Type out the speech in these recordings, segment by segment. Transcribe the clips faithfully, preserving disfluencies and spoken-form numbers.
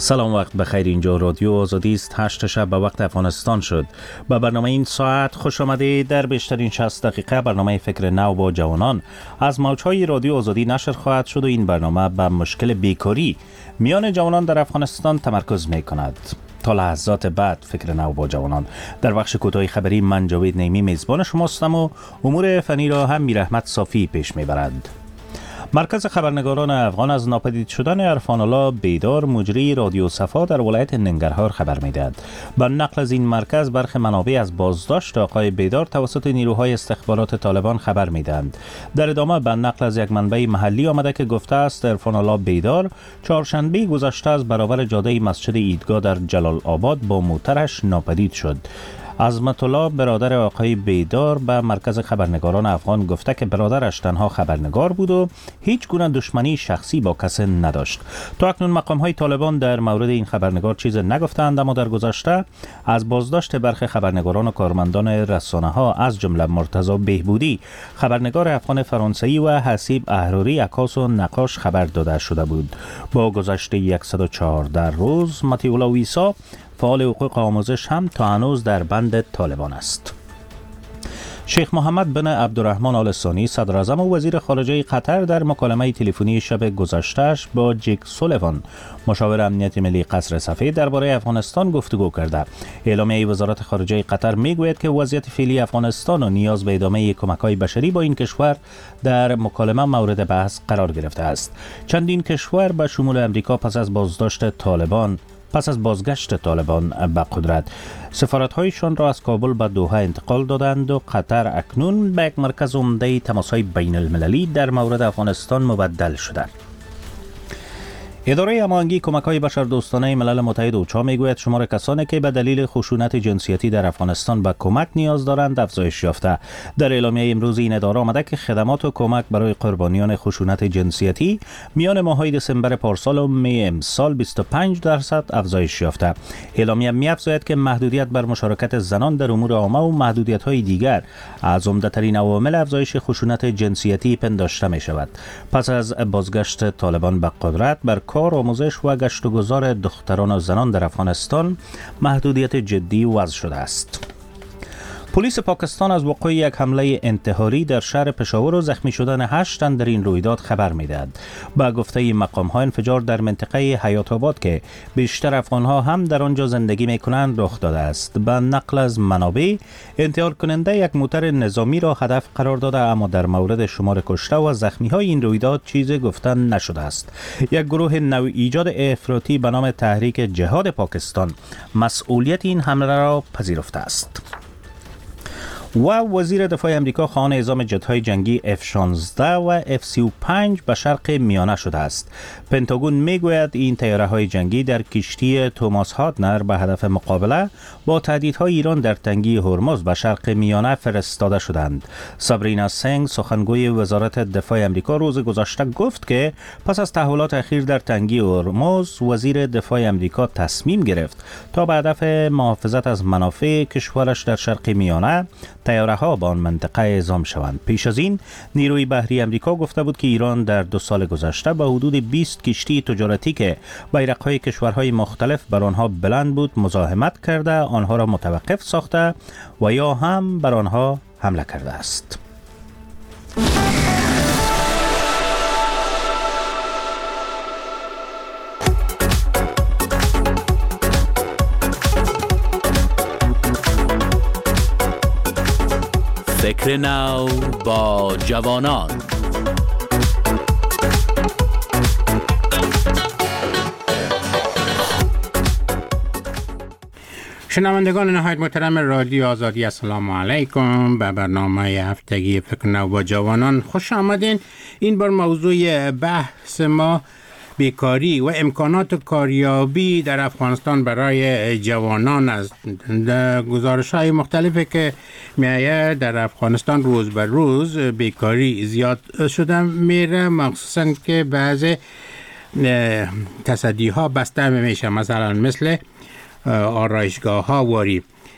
سلام، وقت بخیر. اینجا رادیو آزادی است. هشت شب به وقت افغانستان شد. به برنامه این ساعت خوش آمدید. در بیشترین شصت دقیقه برنامه فکر نو با جوانان از موجهای رادیو آزادی نشر خواهد شد و این برنامه به مشکل بیکاری میان جوانان در افغانستان تمرکز می کند. تا لحظات بعد فکر نو با جوانان در بخش کوتاه خبری من جاوید نیمی میزبان شما هستم و امور فنی را هم میرحمت صافی پیش میبرد. مرکز خبرنگاران افغان از ناپدید شدن عرفان الله بیدار مجری رادیو صفا در ولایت ننگرهار خبر میدهد. با نقل از این مرکز برخی منابع از بازداشت آقای بیدار توسط نیروهای استخبارات طالبان خبر میدهند. در ادامه به نقل از یک منبع محلی آمده که گفته است عرفان الله بیدار چهارشنبه گذشته از برابر جاده مسجد عیدگاه در جلال آباد با موترش ناپدید شد. عظمت الله برادر آقای بیدار به مرکز خبرنگاران افغان گفته که برادرش تنها خبرنگار بود و هیچ گونه دشمنی شخصی با کسی نداشت. تا اکنون مقام های طالبان در مورد این خبرنگار چیز نگفتند، اما در گذشته از بازداشت برخی خبرنگاران و کارمندان رسانه ها از جمله مرتضی بهبودی خبرنگار افغان فرانسوی و حسیب احراری عکاس و نقاش خبر داده شده بود. با گذشت صد و چهارده روز مطیع الله ویسا فعال حقوق آموزش هم تا هنوز در بند طالبان است. شیخ محمد بن عبدالرحمن آل ثانی صدر اعظم و وزیر خارجه قطر در مکالمه تلفنی شب گذشته‌اش با جک سولیوان مشاور امنیت ملی قصر سفید درباره افغانستان گفتگو کرده. اعلامیه وزارت خارجه قطر میگوید که وضعیت فعلی افغانستان و نیاز به ادامه کمک‌های بشری با این کشور در مکالمه مورد بحث قرار گرفته است. چندین کشور به شمول امریکا پس از بازداشت طالبان پس از بازگشت طالبان به قدرت سفارت‌هایشان را از کابل به دوحه انتقال دادند و قطر اکنون به یک مرکز عمده تماس‌های بین المللی در مورد افغانستان مبدل شده. اداره هماهنگی کمک‌های بشردوستانه ملل متحد اوچا میگوید شمار کسانی که به دلیل خشونت جنسیتی در افغانستان به کمک نیاز دارند افزایش یافته. در اعلامیه امروز این اداره آمده که خدمات و کمک برای قربانیان خشونت جنسیتی میان ماه‌های دسامبر پارسال و می امسال بیست و پنج درصد افزایش یافته. اعلامیه می‌افزاید که محدودیت بر مشارکت زنان در امور عامه و محدودیت‌های دیگر از عمده‌ترین عوامل افزایش خشونت جنسیتی پنداشته می‌شود. پس از بازگشت طالبان به قدرت بر کار، آموزش و گشت و گذار دختران و زنان در افغانستان محدودیت جدی وضع شده است. پلیس پاکستان از وقوع یک حمله انتحاری در شهر پشاور و زخمی شدن هشت تن در این رویداد خبر می‌دهد. با گفته مقام‌ها انفجار در منطقه حیات آباد که بیشتر افغان‌ها هم در آنجا زندگی می‌کنند رخ داده است. با نقل از منابع انتحار کننده یک موتر نظامی را هدف قرار داده، اما در مورد شمار کشته و زخمی‌های این رویداد چیزی گفتن نشده است. یک گروه نو ایجاد افراطی به نام تحریک جهاد پاکستان مسئولیت این حمله را پذیرفته است. و وزیر دفاع امریکا خواهان اعزام جت‌های جنگی اف شانزده و اف سی و پنج به شرق میانه شده است. پنتاگون میگوید این طیاره‌های جنگی در کشتی توماس هادنر به هدف مقابله با تهدیدهای ایران در تنگه هرمز به شرق میانه فرستاده شدند. سابرینا سنگ سخنگوی وزارت دفاع امریکا روز گذشته گفت که پس از تحولات اخیر در تنگه هرمز وزیر دفاع امریکا تصمیم گرفت تا به هدف محافظت از منافع کشورش در شرق میانه طیاره ها به آن منطقه اعزام شوند. پیش از این نیروی بحری امریکا گفته بود که ایران در دو سال گذشته به حدود بیست کشتی تجارتی که بیرق‌های کشورهای مختلف بر آنها بلند بود مزاحمت کرده، آنها را متوقف ساخته و یا هم بر آنها حمله کرده است. فکر نو با جوانان. شنوندگان نهایت محترم رادیو آزادی، السلام علیکم. به برنامه هفتگی فکر نو با جوانان خوش آمدین. این بار موضوع بحث ما بیکاری و امکانات کاریابی در افغانستان برای جوانان است. گزارش‌های مختلفی که می‌آید در افغانستان روز به روز بیکاری زیاد شده میره، مخصوصاً که بعضی تصدی‌ها بسته میشه، مثلا مثل آرایشگاه‌ها واری.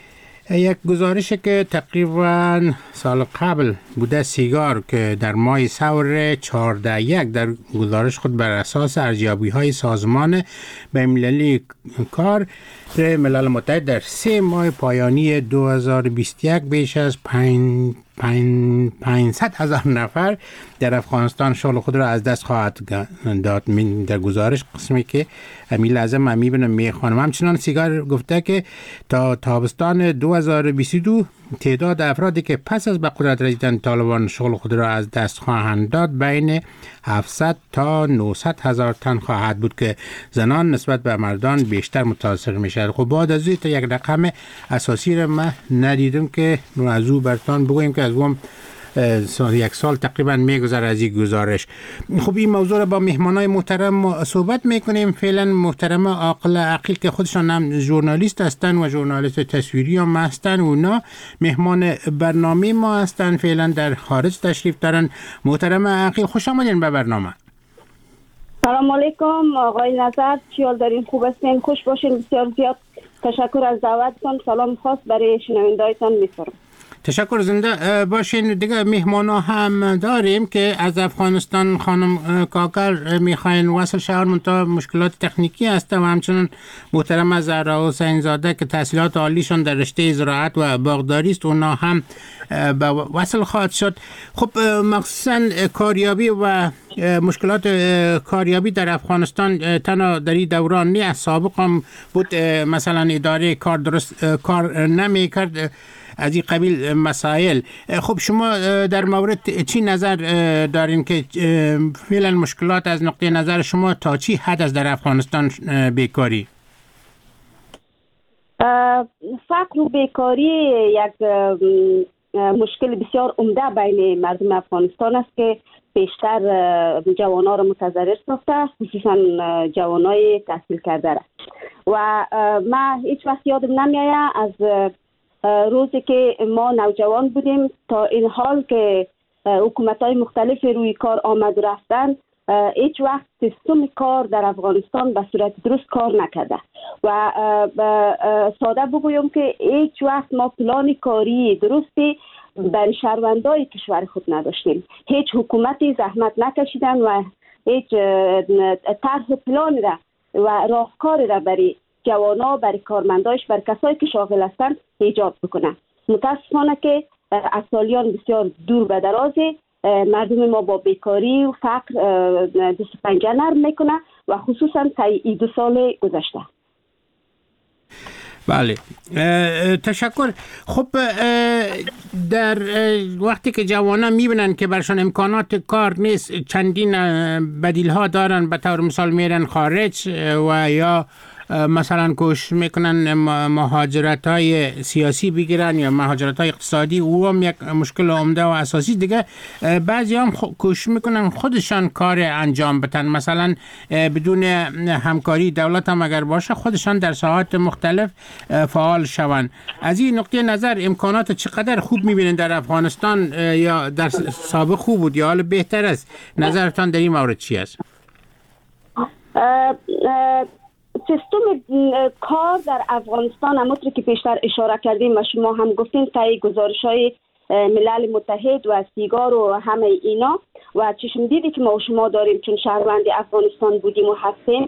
یک گزارش که تقریبا سال قبل بوده سیگار که در ماه سور چهارده یک در گزارش خود بر اساس ارزیابی های سازمان بین‌المللی کار ملل متحد در سه ماه پایانی دو هزار و بیست و یک بیش از پنج پانصد هزار نفر در افغانستان شغل خود را از دست خواهد داد. من در گزارش قسمی که امیل لازم من میبینم میخوانم. همچنان سیگار گفته که تا تابستان دو هزار و بیست و دو تعداد افرادی که پس از به قدرت رسیدن طالبان شغل خود را از دست خواهند داد بین هفتصد تا نهصد هزار تن خواهد بود که زنان نسبت به مردان بیشتر متاثر میشه. خب بعد از این تا یک رقم اساسی را من ندیدم که از او برتان بگویم که از اون سال یک سال تقریبا میگذره از این گزارش. خب این موضوع را با مهمانای محترم صحبت میکنیم. فعلا محترم عاقل عقیل که خودشان هم ژورنالیست هستن و ژورنالیست تصویری هم هستن، اونا مهمان برنامه ما هستن، فعلا در خارج تشریف دارن. محترم عقیل خوش آمدین به برنامه. سلام علیکم آقای نظر، چیال دارین؟ خوب هستین؟ خوش باشین. بسیار زیاد تشکر از دعوتتون. سلام خاص برای شنوندهایتان می‌سپارم. تشکر. زنده باشین. دیگه مهمانا هم داریم که از افغانستان خانم کاکر میخواین وصل شهر منتها مشکلات تکنیکی هست و همچنین محترم زهرا حسین زاده که تحصیلات عالیشان در رشته زراعت و باغداری است، اونا هم به وصل خواهد شد. خب مخصوصا کاریابی و مشکلات کاریابی در افغانستان تنها در این دوران نه، سابق هم بود مثلا اداره کار درست کار نمی کرد از این قبیل مسائل. خب شما در مورد چی نظر دارین که فعلا مشکلات از نقطه نظر شما تا چی حد است در افغانستان بیکاری؟ فقر و بیکاری یک مشکل بسیار عمده بین مردم افغانستان است که بیشتر جوانان را متضرر ساخته، خصوصا جوانای تحصیل کرده را. و من هیچ وقت یادم نمیآید از روزی که ما نوجوان بودیم تا این حال که حکومت‌های مختلف روی کار آمد و رفتن، هیچ وقت سیستم کار در افغانستان به صورت درست کار نکرده و ساده بگویم که هیچ وقت ما پلان کاری درستی برای شهروندای کشور خود نداشتیم. هیچ حکومتی زحمت نکشیدن و هیچ طرح پلان را و راهکار را برای جوانا، برای کارمنداش، برای کسایی که شاغل هستند ایجاد بکنه. متاسفانه که از سالیان بسیار دور به درازی مردم ما با بیکاری و فقر دست پنجه نرم میکنه و خصوصا طی دو سال گذشته. بله، تشکر. خب در وقتی که جوانان میبینن که برشان امکانات کار نیست، چندین بدیل ها دارن، به طور مثال میرن خارج و یا مثلا کوشش میکنن مهاجرت های سیاسی بگیرن یا مهاجرت های اقتصادی، او هم یک مشکل عمده و اساسی. دیگه بعضی هم کوشش میکنن خودشان کار انجام بدن، مثلا بدون همکاری دولت هم اگر باشه خودشان در ساحات مختلف فعال شون. از این نقطه نظر امکانات چقدر خوب میبینن در افغانستان، یا در سابق خوب بود یا حال بهتر است؟ نظرتان در این مورد چی است؟ سیستم کار در افغانستان همونطور که پیشتر اشاره کردیم و شما هم گفتین طی گزارش‌های ملل متحد و سیگار و همه اینا و چشم دیدی که ما و شما داریم چون شهروند افغانستان بودیم و هستیم،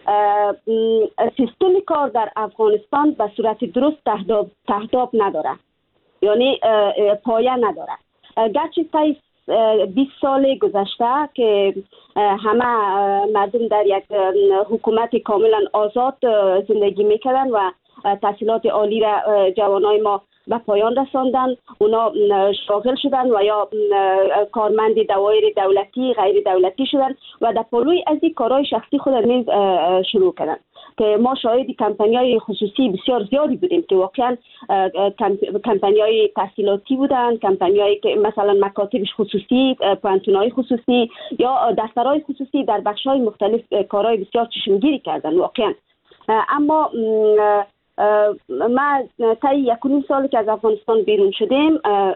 سیستم کار در افغانستان به صورت درست تهداب, تهداب نداره، یعنی پایه نداره. گرچه طی بیست سال گذشته که همه مردم در یک حکومت کاملا آزاد زندگی میکردن و تحصیلات عالی را جوانای ما به پایان رساندن، اونا شاغل شدن و یا کارمند دوایر دولتی غیر دولتی شدن و در پلوی از این کارهای شخصی خود نیز شروع کردن که ما شاهد کمپانی‌های خصوصی بسیار زیادی بودیم که واقعا کمپانی‌های تحصیلاتی بودن، کمپانی‌هایی که مثلا مکاتب خصوصی، پانتون‌های خصوصی یا دفترهای خصوصی در بخش‌های مختلف کارهای بسیار چشمگیری کردن واقعا. اما ما طی یک و نیم سالی که از افغانستان بیرون شدیم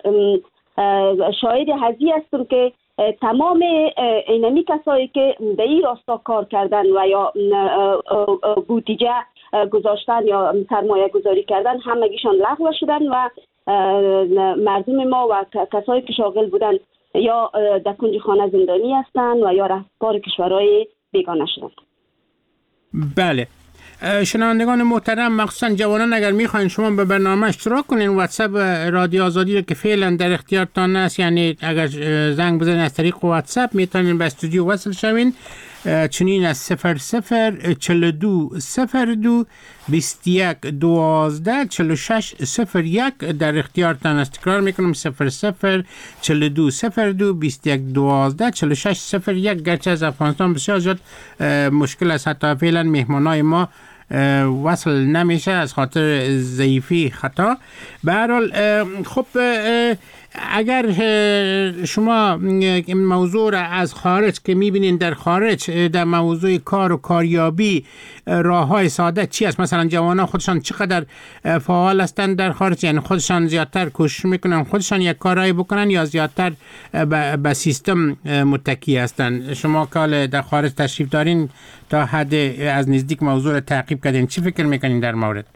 شاهد هزی هستم که تمام اینمی کسایی که در این راستا کار کردن و یا بودجه گذاشتن یا سرمایه گذاری کردن همگیشان لغو شدن و مردم ما و کسایی که شاغل بودن یا در کنج خانه زندانی هستند و یا رهبر کشورهای بیگانه شدن. بله، شنوندگان محترم، مخصوصا جوانان، اگر میخواین شما به برنامه اشتراک کنین، واتساپ رادیو آزادی رو که فعلا در اختیارتان است، یعنی اگر زنگ بزنین از طریق واتساپ میتونین به استودیو وصل شوین. چنین از صفر صفر چل دو صفر دو بیست یک دوازده چل و شش صفر یک در اختیارتان است. تکرار میکنم صفر صفر چل دو صفر دو بیست یک دوازده چل و شش صفر یک. گرچه از افغانستان بسیار زیاد مشکل است، حتی فعلا مهمانای ما وصل نمیشه از خاطر ضعیفی خطا. به هر حال خب اگر شما موضوع را از خارج که میبینین در خارج در موضوع کار و کاریابی راههای ساده چی است؟ مثلا جوانان خودشان چقدر فعال هستند در خارج، یعنی خودشان زیادتر کوشش میکنن خودشان یک کارایی بکنن یا زیادتر به سیستم متکی هستند؟ شما که در خارج تشریف دارین تا حد از نزدیک موضوع را تعقیب کردین، چی فکر میکنین در مورد؟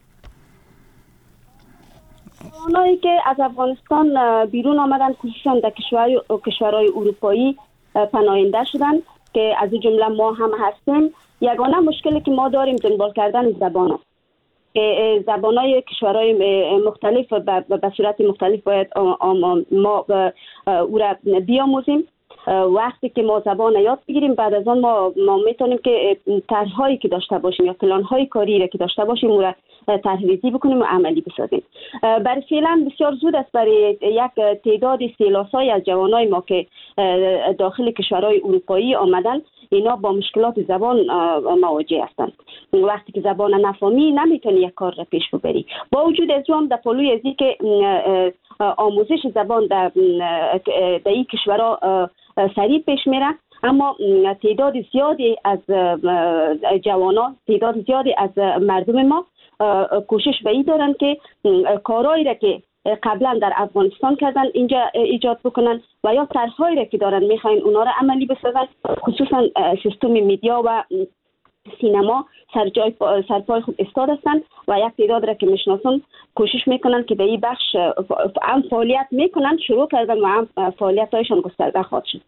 اونایی که از افغانستان بیرون آمدن خصوصا در کشورهای کشورهای اروپایی پناهنده شدن که از این جمله ما هم هستیم، یگانه مشکلی که ما داریم دنبال کردن زبان است که زبانهای کشورهای مختلف به صورت مختلف باید ما او را بیاموزیم. وقتی که ما زبان یاد بگیریم بعد از آن ما ما میتونیم که طرح‌هایی که داشته باشیم یا پلان‌های کاری را که داشته باشیم او را طرح‌ریزی بکنیم و عملی بسازیم. برای فعلا بسیار زود است برای یک تعداد سیلاسای از جوانای ما که داخل کشورهای اروپایی آمدن اینا با مشکلات زبان مواجه هستند. وقتی که زبان نفهمی نمیتونی یک کار را پیش ببری. با وجود از اون در پلوی از اینکه آموزش زبان در در این کشورها سریع پیش میره، اما تعداد زیادی از جوانان، تعداد زیادی از مردم ما کوشش به این دارن که کارهایی را که قبلا در افغانستان کردن اینجا ایجاد بکنن و یا طرحهایی را که دارن میخواین اونا را عملی بسازن. خصوصا سیستم میدیا و سینما سر جای سرپای خود استاد هستند و یک تعداد را که میشناسن کوشش میکنن که به این بخش هم فعالیت میکنن، شروع کردن و هم فعالیت هایشان گسترده خواهد شد.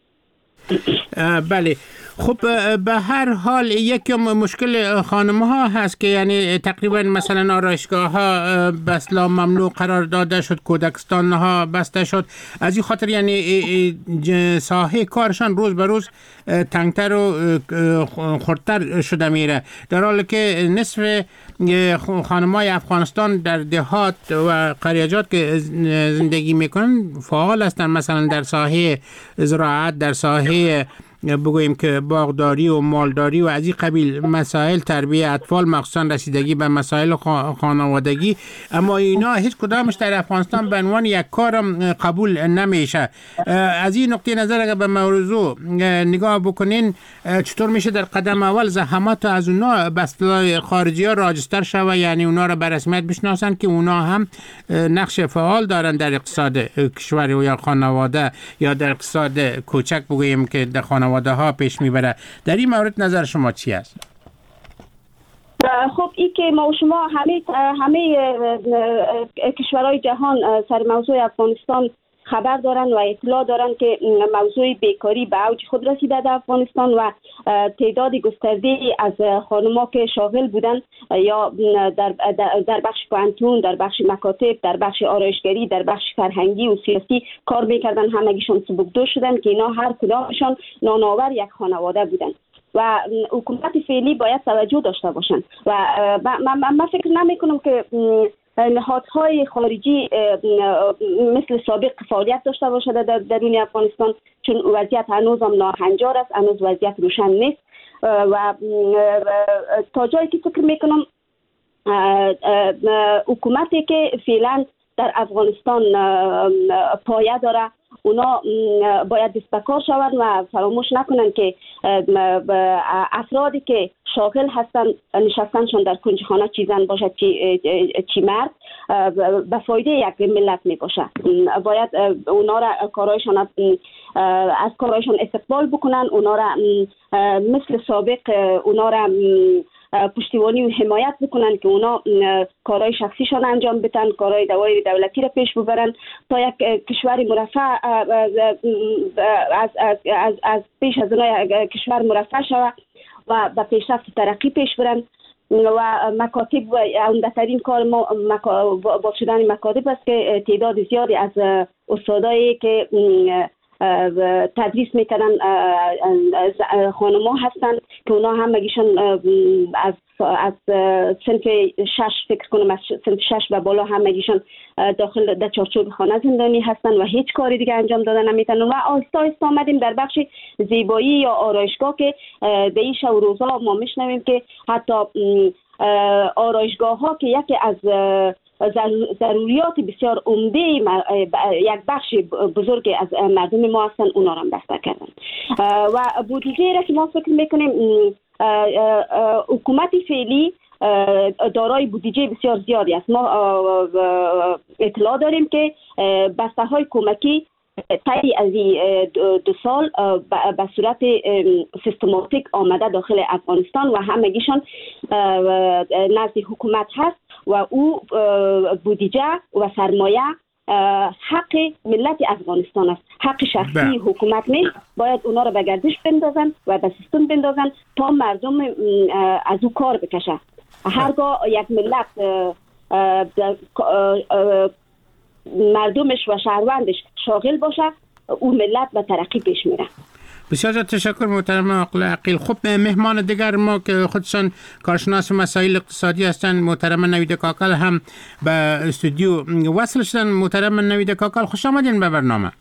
بله، خب به هر حال یکی مشکل خانم ها هست که یعنی تقریبا مثلا آرایشگاه ها به اصطلاح ممنوع قرار داده شد، کودکستان ها بسته شد، از این خاطر یعنی ساحه کارشان روز به روز تنگتر و خردتر شده میره، در حالی که نصف خانم های افغانستان در دهات و قریجات که زندگی میکنن فعال هستند، مثلا در ساحه زراعت، در ساحه بگوییم که باغداری و مالداری و از این قبیل مسائل، تربیت اطفال، مخصوصا رسیدگی به مسائل خانوادگی، اما اینا هیچ کدامش در افغانستان به عنوان یک کارم قبول نمیشه. از این نقطه نظر اگر به موضوع نگاه بکنین چطور میشه در قدم اول زحمات از اونا به اصطلاح خارجی ها راجستر شوه، یعنی اونا را به رسمیت بشناسن که اونا هم نقش فعال دارن در اقتصاد کشور یا خانواده یا در اقتصاد کوچک بگوییم که در خانواده ها پیش میبره. در این مورد نظر شما چی است؟ خب این که ما و شما همه همه کشورهای جهان سر موضوع افغانستان خبر دارن و اطلاع دارن که موضوع بیکاری به اوج خود رسیده در افغانستان و تعداد گسترده از خانم‌ها که شاغل بودن یا در در بخش پانتون، در بخش مکاتب، در بخش آرایشگری، در بخش فرهنگی و سیاسی کار میکردن، همگیشون سبکدو شدن که اینا هر کدامشان نانآور یک خانواده بودن و حکومت فعلی باید توجه داشته باشند و من فکر نمی کنم که نهادهای خارجی مثل سابق فعالیت داشته باشد در درون افغانستان، چون وضعیت هنوز هم ناهنجار است، هنوز وضعیت روشن نیست و تا جایی که فکر میکنم حکومتی که فعلا در افغانستان پایه داره اونا باید دست به کار شوند و فراموش نکنن که افرادی که شاغل هستن نشستنشون در کنج خانه چی زن باشد چی, چی مرد به فایده یک ملت می باشه. باید اونا را کارایشان از کارایشان استقبال بکنن، اونا را مثل سابق اونا را پشتیبانی و حمایت بکنن که اونا کارهای شخصیشان انجام بدن، کارهای دوای دولتی را پیش ببرن تا یک کشور مرفه از از از از, از پیش از اونها کشور مرفه شود و به پیشرفت ترقی پیش برن. و مکاتب و عمده‌ترین کار ما با شدن مکاتب است که تعداد زیادی از استادایی که تدریس میکنن خانم‌ها هستند که اونا همگیشون از از صنف شش فکر کنم از صنف شش و بالا همگیشون داخل در چارچوب خانه زندانی هستند و هیچ کاری دیگه انجام دادن نمیتونن. و آهسته آهسته آمدیم در بخش زیبایی یا آرایشگاه که به این شب و روزها ما میشنویم که حتی آرایشگاه ها که یکی از ضروریات بسیار عمده یک بخش بزرگی از مردم ما هستن، اونا را بسته کردن. و بودجه را که ما فکر میکنیم حکومت فعلی دارای بودجه بسیار زیادی است. ما اطلاع داریم که بسته های کمکی طی از دو سال به صورت سیستماتیک آمده داخل افغانستان و همگیشان نزد حکومت هست و او بودجه و سرمایه حق ملت افغانستان است، حق شخصی حکومت نیست. باید اونا رو به گردش بندازن و به سیستم بندازن تا مردم از او کار بکشه. هرگاه یک ملت مردمش و شهروندش شاغل باشه، او ملت به ترقی پیش میره. بسیار تشکر محترم آقای عقیل. خب مهمان دیگر ما که خودشان کارشناس مسائل اقتصادی هستند، محترم نوید کاکل هم به استودیو وصل شدن. محترم نوید کاکل خوش آمدین به برنامه.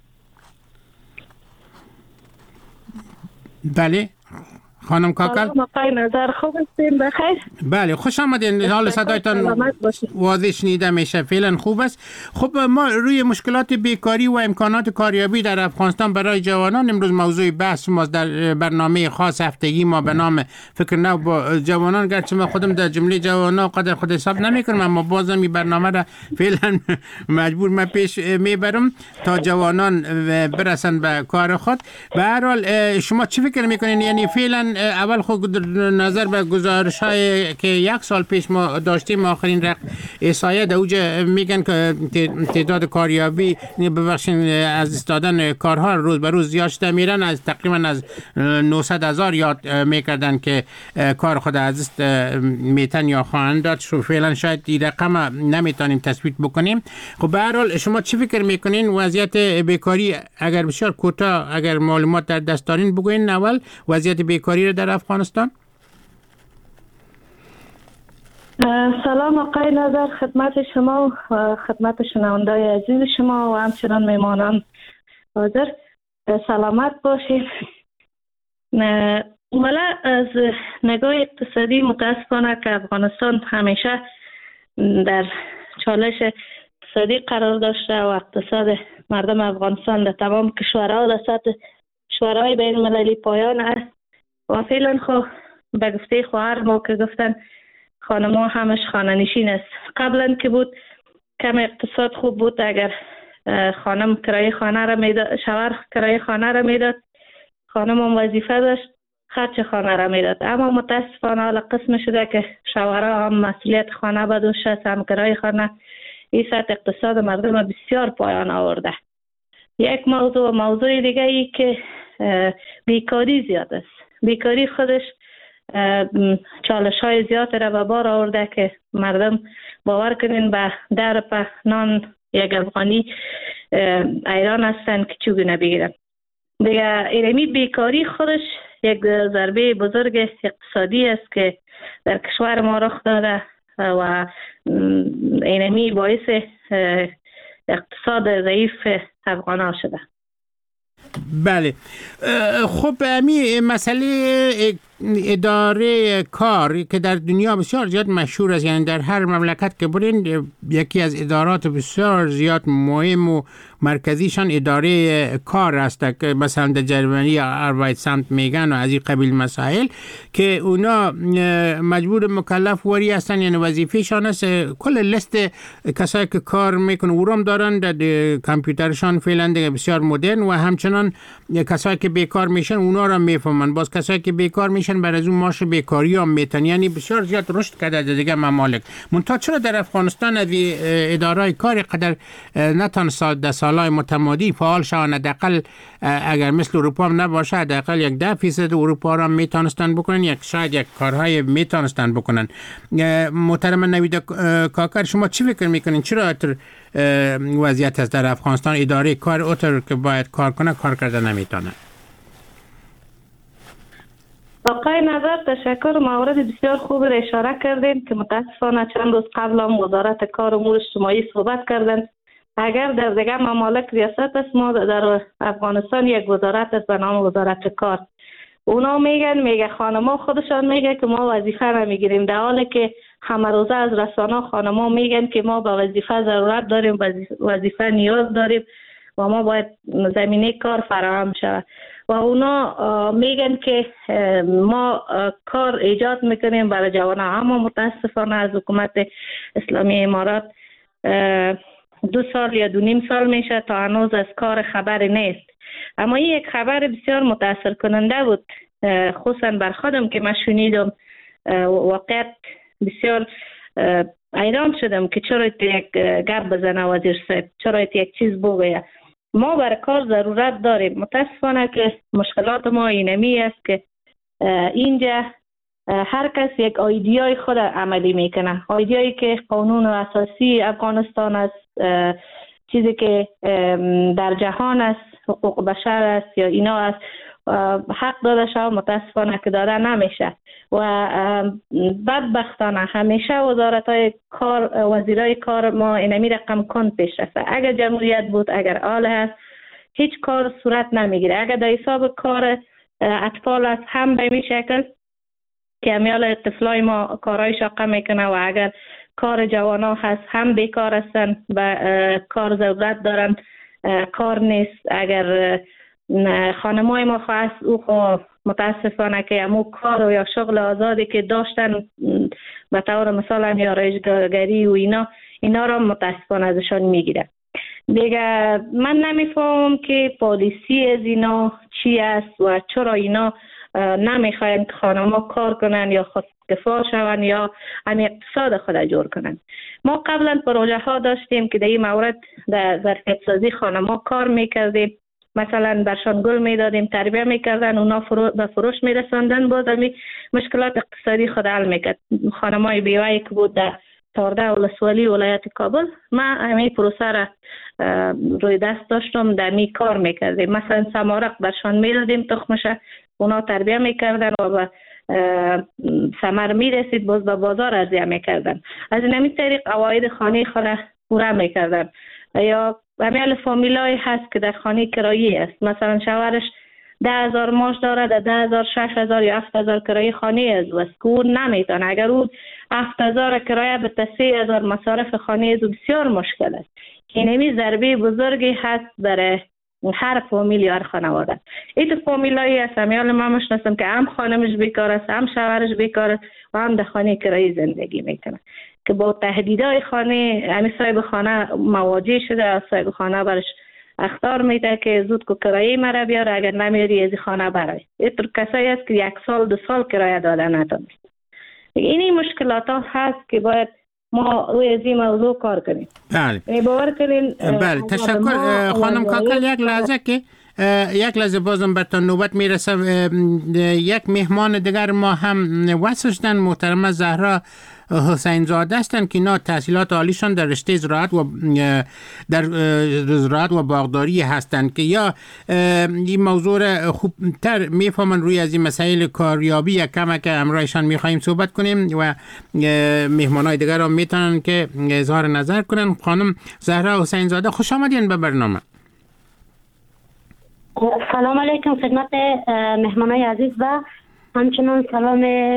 بله خانم کاکل، آقای نظر خوب هستین؟ بخیر. بله خوش آمدین. حال صدایتان واضح شنیده میشه، فعلا خوب است. خب ما روی مشکلات بیکاری و امکانات کاریابی در افغانستان برای جوانان امروز موضوع بحث ما در برنامه خاص هفتگی ما به نام فکر نو با جوانان. گرچه ما خودم در جمله جوانان قدر خود حساب نمیکنم، اما بازم این برنامه را فعلا مجبور من پیش میبرم تا جوانان برسن به کار خود. به هر حال شما چی فکر میکنین؟ یعنی فعلا اول خود نظر به گزارش های که یک سال پیش ما داشتیم، آخرین رقم احصایه در اوج میگن که تعداد کاریابی ببخشید از استادن کارها روز به روز زیاد شده میرن، از تقریبا از نهصد هزار یاد میکردن که کار خود از است میتن یا خواهند داد. شو فعلا شاید این رقم نمیتونیم تثبیت بکنیم. خب به هر حال شما چی فکر میکنین وضعیت بیکاری؟ اگر بسیار کوتاه اگر معلومات در دست دارین بگوین اول وضعیت بیکاری در افغانستان. سلام آقای نظر، خدمت شما و خدمت شنوندای عزیز شما و همچنان میمانان حاضر. سلامت باشید. اولا از نگاه اقتصادی متاسفانه که افغانستان همیشه در چالش اقتصادی قرار داشته و اقتصاد مردم افغانستان در تمام کشورها در سطح کشورهای بین المللی پایان است و فعلا خب به گفته خواهر ما که گفتن خانم‌ها همش خانه نشین است. قبلا که بود کم اقتصاد خوب بود، اگر خانم کرایه خانه را میداد، شوهر کرایه خانه را میداد، خانم هم وظیفه داشت خرج خانه را میداد. اما متاسفانه حالا قسم شده که شوهرها هم مسئولیت خانه بدوش است، هم کرایه خانه. این سطح اقتصاد مردم بسیار پایان آورده. یک موضوع موضوع دیگه ای که بیکاری زیاد است. بیکاری خودش چالش های زیاد را به بار آورده که مردم باور کنین به در په نان یک افغانی ایران هستن که چوگونه بگیرن. دیگه ایرمی بیکاری خودش یک ضربه بزرگ اقتصادی است که در کشور ما رخ داده و اینمی باعث اقتصاد ضعیف افغان ها شده. بله خب امی مسئله اداره کار که در دنیا بسیار زیاد مشهور است، یعنی در هر مملکت که برین یکی از ادارات بسیار زیاد مهم و مرکزیشان اداره کار است که مثلا در جرمنی آربایتسامت میگن و از این قبیل مسائل که اونا مجبور مکلف وری هستن، یعنی وظیفهشان است کل لیست کسایی که کار میکنن اورام دارن در کامپیوترشان فعلا بسیار مدرن و همچنان کسایی که بیکار میشن اونا را میفهمن، باز کسایی که بیکار میشن میشن بر از اون معاش بیکاری هم میتن، یعنی بسیار زیاد رشد کرده در دیگه ممالک. منتها چرا در افغانستان وی اداره کاری قدر نتونست در سالهای متمادی فعال شوند؟ حداقل اگر مثل اروپا هم نباشه حداقل یک ده فیصد اروپا را میتونستن بکنن، یک شاید یک کارهای میتونستن بکنن. محترم نوید کاکر، شما چی فکر میکنین چرا وضعیت است در افغانستان؟ اداره کار اوتر که باید کار کنه کار کرده نمیتونه. آقای نظر تشکر، مورد بسیار خوب را اشاره کردین که متاسفانه چند روز قبل هم وزارت کار و امور اجتماعی صحبت کردن. اگر در دیگر ممالک ریاست است، ما در افغانستان یک وزارت است به نام وزارت کار. اونا میگن میگه خانما خودشان میگه که ما وظیفه نمیگیریم، در حالی که همه روزه از رسانه خانما میگن که ما به وظیفه ضرورت داریم، وظیفه نیاز داریم و ما باید زمینه کار فراهم شود. و اونا میگن که ما کار ایجاد میکنیم برای جوانان، اما متاسفانه از حکومت اسلامی امارات دو سال یا دو نیم سال میشه تا هنوز از کار خبر نیست. اما این یک خبر بسیار متاثر کننده بود، خصوصا بر خودم که من شنیدم. واقعا بسیار حیران شدم که چرا یک گپ بزنه وزیر صاحب، چرا یک چیز بگه. ما برای کار ضرورت داریم. متاسفانه که مشکلات ما اینمی است که اینجا هر کس یک ایدئای خود عملی میکنه، ایدئایی که قانون اساسی افغانستان است، چیزی که در جهان است، حقوق بشر است یا اینا است، حق داده شد متاسفانه که داده نمیشه. و بدبختانه همیشه وزارت‌های کار، وزیرای کار ما اینمی رقم کن پیش رفته. اگر جمهوریت بود، اگر آله هست، هیچ کار صورت نمیگیره. اگر در حساب کار اطفال است هم به این شکل که امیال طفلای ما کارهای شاقه میکنه، و اگر کار جوانا هست هم بیکار هستن و کار ضرورت دارن، کار نیست. اگر خانمای ما خواست او خو متاسفانه که امو کار و یا شغل آزادی که داشتن به طور مثلا یا رایجگری و اینا اینا را متاسفانه ازشان میگیره. دیگه من نمیفهمم که پالیسی از اینا چی است و چرا اینا نمیخواین که خانم‌ها کار کنن یا خود کفا شون یا هم اقتصاد خود جور کنن. ما قبلا پروژه ها داشتیم که در این مورد در ظرفیت سازی خانم‌ها کار میکردیم، مثلا برشان گل میدادیم، تربیه میکردن، اونا فرو به فروش میرساندن، باز همی مشکلات اقتصادی خود حل میکرد. خانمای بیوه‌ای که بود در تارده ولسوالی ولایت کابل، ما همین پروسه را روی دست داشتم، در می کار میکردیم. مثلا سمارق برشان میدادیم تخمشه، اونا تربیه میکردن و به ثمر میرسید، باز به بازار عرضه میکردن. از این همین طریق عواید خانه خود پوره میکردن. یا همین فامیلای هست که در خانه کرایی است، مثلا شوهرش ده هزار ماش داره، در ده هزار شش هزار یا هفت هزار کرایه خانه از وست که اون نمیتونه. اگر اون هفت هزار کرایه به سی هزار مصارف خانه از بسیار مشکل است. اینمی ضربه بزرگی هست برای هر فامیل یا هر خانواده. این فامیلایی هست همیال من مشناسم که هم خانمش بیکار است، هم شوهرش بیکار است و هم در خانه کرایی زندگی میکنه که با تهدیدهای خانه همین صاحب خانه مواجه شده. صاحب خانه برش اخطار میده که زود که کرایه مرا بیاره، اگر نمیاری از خانه برای. اینطور کسایی هست که یک سال دو سال کرایه داده نتونست. اینی مشکلات ها هست که باید ما روی از این موضوع کار کنیم. بله باور کنین. بله تشکر خانم کاکل. یک لحظه که یک لحظه بازم برتان نوبت میرسه. یک مهمان دیگر ما هم وصل شدن، محترمه زهرا حسین زاده هستند که اینا تحصیلات عالیشان در رشته زراعت و در زراعت و باغداری هستند که یا این موضوع خوب تر میفهمن روی از این مسائل کاریابی یک کم که امرایشان میخواییم صحبت کنیم و مهمانای دیگر هم میتونن که اظهار نظر کنن. خانم زهرا حسین زاده خوش آمدین به برنامه. سلام علیکم خدمت مهمانای عزیز و همچنان سلام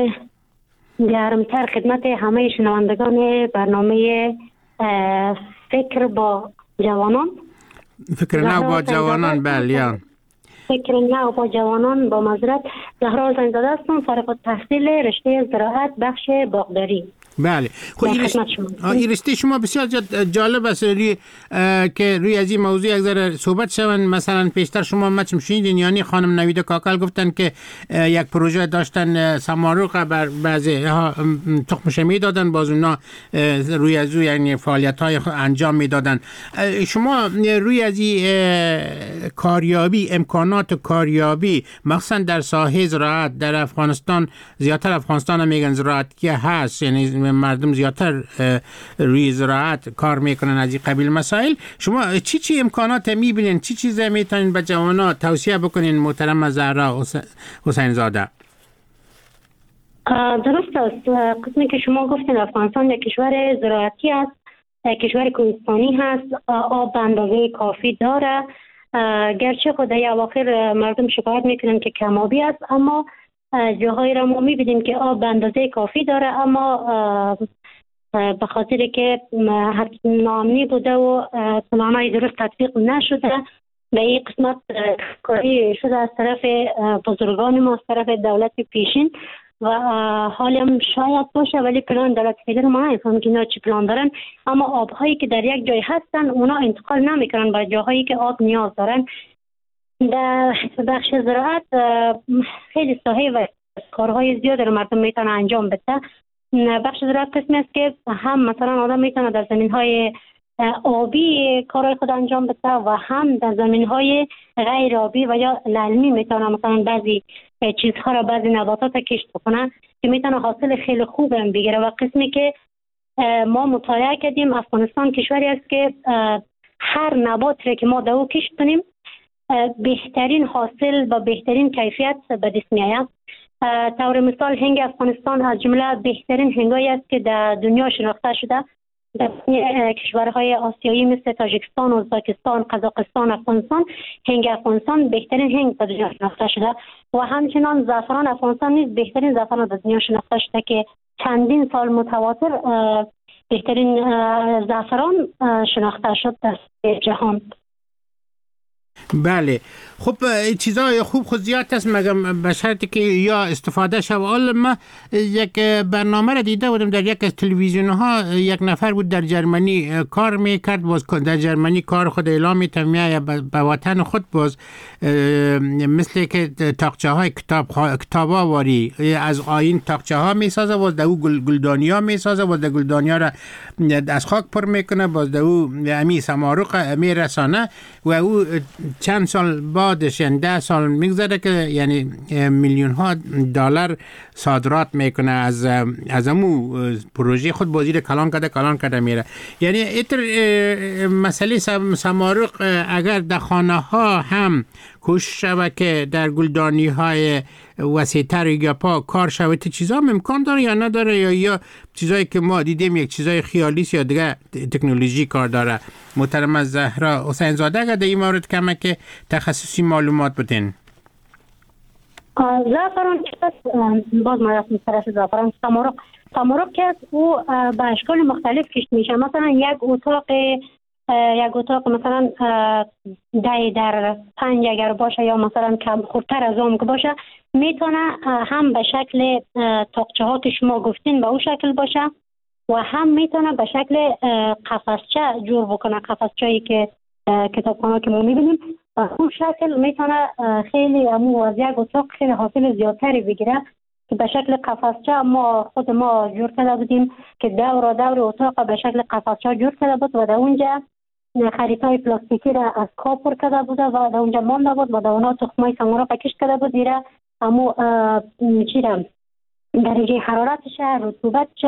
گرمتر خدمت همه شنوندگان برنامه فکر با جوانان. فکر نو با جوانان. بله فکر نو با جوانان. با معذرت زهرا حسین زاده هستم، فارغ التحصیل رشته زراعت بخش باغداری. بله. خب این رشته شما بسیار جالب است روی که روی از این موضوع یک ذره صحبت شون. مثلا پیشتر شما مچم شنیدین یعنی خانم نویده کاکل گفتن که یک پروژه داشتن سمارق بر بعضی تخمش میدادن، باز اونا روی از یعنی فعالیت های انجام میدادن. شما روی از این کاریابی، امکانات کاریابی مخصوصا در ساحه زراعت در افغانستان، زیادتر افغانستان هم میگن زراعتی هست، یعنی مردم زیادتر روی زراعت کار میکنن از این قبیل مسائل، شما چی چی امکانات میبینین، چی چیزا میتونین به جوانان توصیه بکنین محترم زهرا حسین زاده؟ درست است. قسمی که شما گفتین افغانستان یک کشور زراعتی است، کشور کوهستانی هست، آب به اندازه کافی داره، گرچه خود در اواخر مردم شکایت میکنن که کمابی است، اما جاهایی را ما میبینیم که آب به اندازه کافی داره، اما به خاطر که ناامنی بوده و پلانهای درست تطبیق نشده به این قسمت کاری شده از طرف بزرگان ما، از طرف دولت پیشین و حالی هم شاید باشه، ولی پلان دولت فعلی ما نمیفهمیم که اینا چی پلان دارن. اما آبهایی که در یک جای هستن اونا انتقال نمیکنن به جاهایی که آب نیاز دارن. در بخش زراعت خیلی ساحه و کارهای زیاد رو مردم میتونن انجام بده. بخش زراعت قسمی است که هم مثلا آدم میتونه در زمینهای آبی کارهای خود انجام بده و هم در زمینهای غیر آبی و یا للمی میتونه مثلا بعضی چیزها را، بعضی نباتات کشت بکنه که میتونه حاصل خیلی خوب هم بگیره. و قسمی که ما مطالعه کردیم افغانستان کشوری است که هر نبات را که ما دو کشت کنیم بهترین حاصل و بهترین کیفیت به دست میآید. طور مثال هنگ افغانستان از جمله بهترین هنگایی است که در دنیا شناخته شده. در کشورهای آسیایی مثل تاجیکستان، ازبکستان، قزاقستان، افغانستان، هنگ افغانستان بهترین هنگ در دنیا شناخته شده و همچنان زعفران افغانستان نیز بهترین زعفران در دنیا شناخته شده که چندین سال متواتر بهترین زعفران شناخته شد در جهان. بله. خب چیزای خوب خود زیاد است، مگم به شرطی که یا استفاده شد. حالا ما یک برنامه را دیده بودم در یک از تلویزیون ها، یک نفر بود در جرمنی کار میکرد، باز در جرمنی کار خود اعلام میتونه به وطن خود، باز مثل که تاقچه های کتاب کتاب آواری از آیین تاقچه ها میسازه، باز در او گل گلدانی ها میسازه، باز در گلدانی ها را از خاک پر میکنه، باز در او امی سمارق میرسانه و او چند سال بعدش یعنی ده سال میگذره که یعنی میلیون ها دلار صادرات میکنه از از امو پروژه خود، بازی کلان کرده کلان کرده میره. یعنی ایتر مسئله سمارق اگر در خانه ها هم کوشش شود که در گلدانی های وسیع‌تر یا پا کار شود، چیزا امکان داره یا نداره، یا یا چیزایی که ما دیدیم یک چیزای خیالی است یا دیگه تکنولوژی کار داره؟ محترم زهرا حسین زاده اگر در این مورد کمه که تخصصی معلومات بدین. زعفران باز ما رفتیم طرف زعفران. سمارق سمارق که او به اشکال مختلف کشت میشه. مثلا یک اتاق یک اتاق مثلا ده در پنج اگر باشه یا مثلا کم خورتر از اون که باشه، میتونه هم به شکل تاقچه ها که شما گفتین به اون شکل باشه و هم میتونه به شکل قفسچه جور بکنه، قفسچه‌ای که کتابخانه که ما میبینیم و اون شکل میتونه خیلی امو از یک اتاق خیلی حاصل زیادتری بگیره که به شکل قفسچه ما خود ما جور کرده بودیم که دور دور اتاق به شکل قفسچه جور کرده بود و در اونجا خریطای پلاستیکی را از کاب پر کرده بوده و در اونجا مانده بود و در اونها تخمای سمارق کشت کرده بود دیره امو چی را درجه حرارتش رطوبتش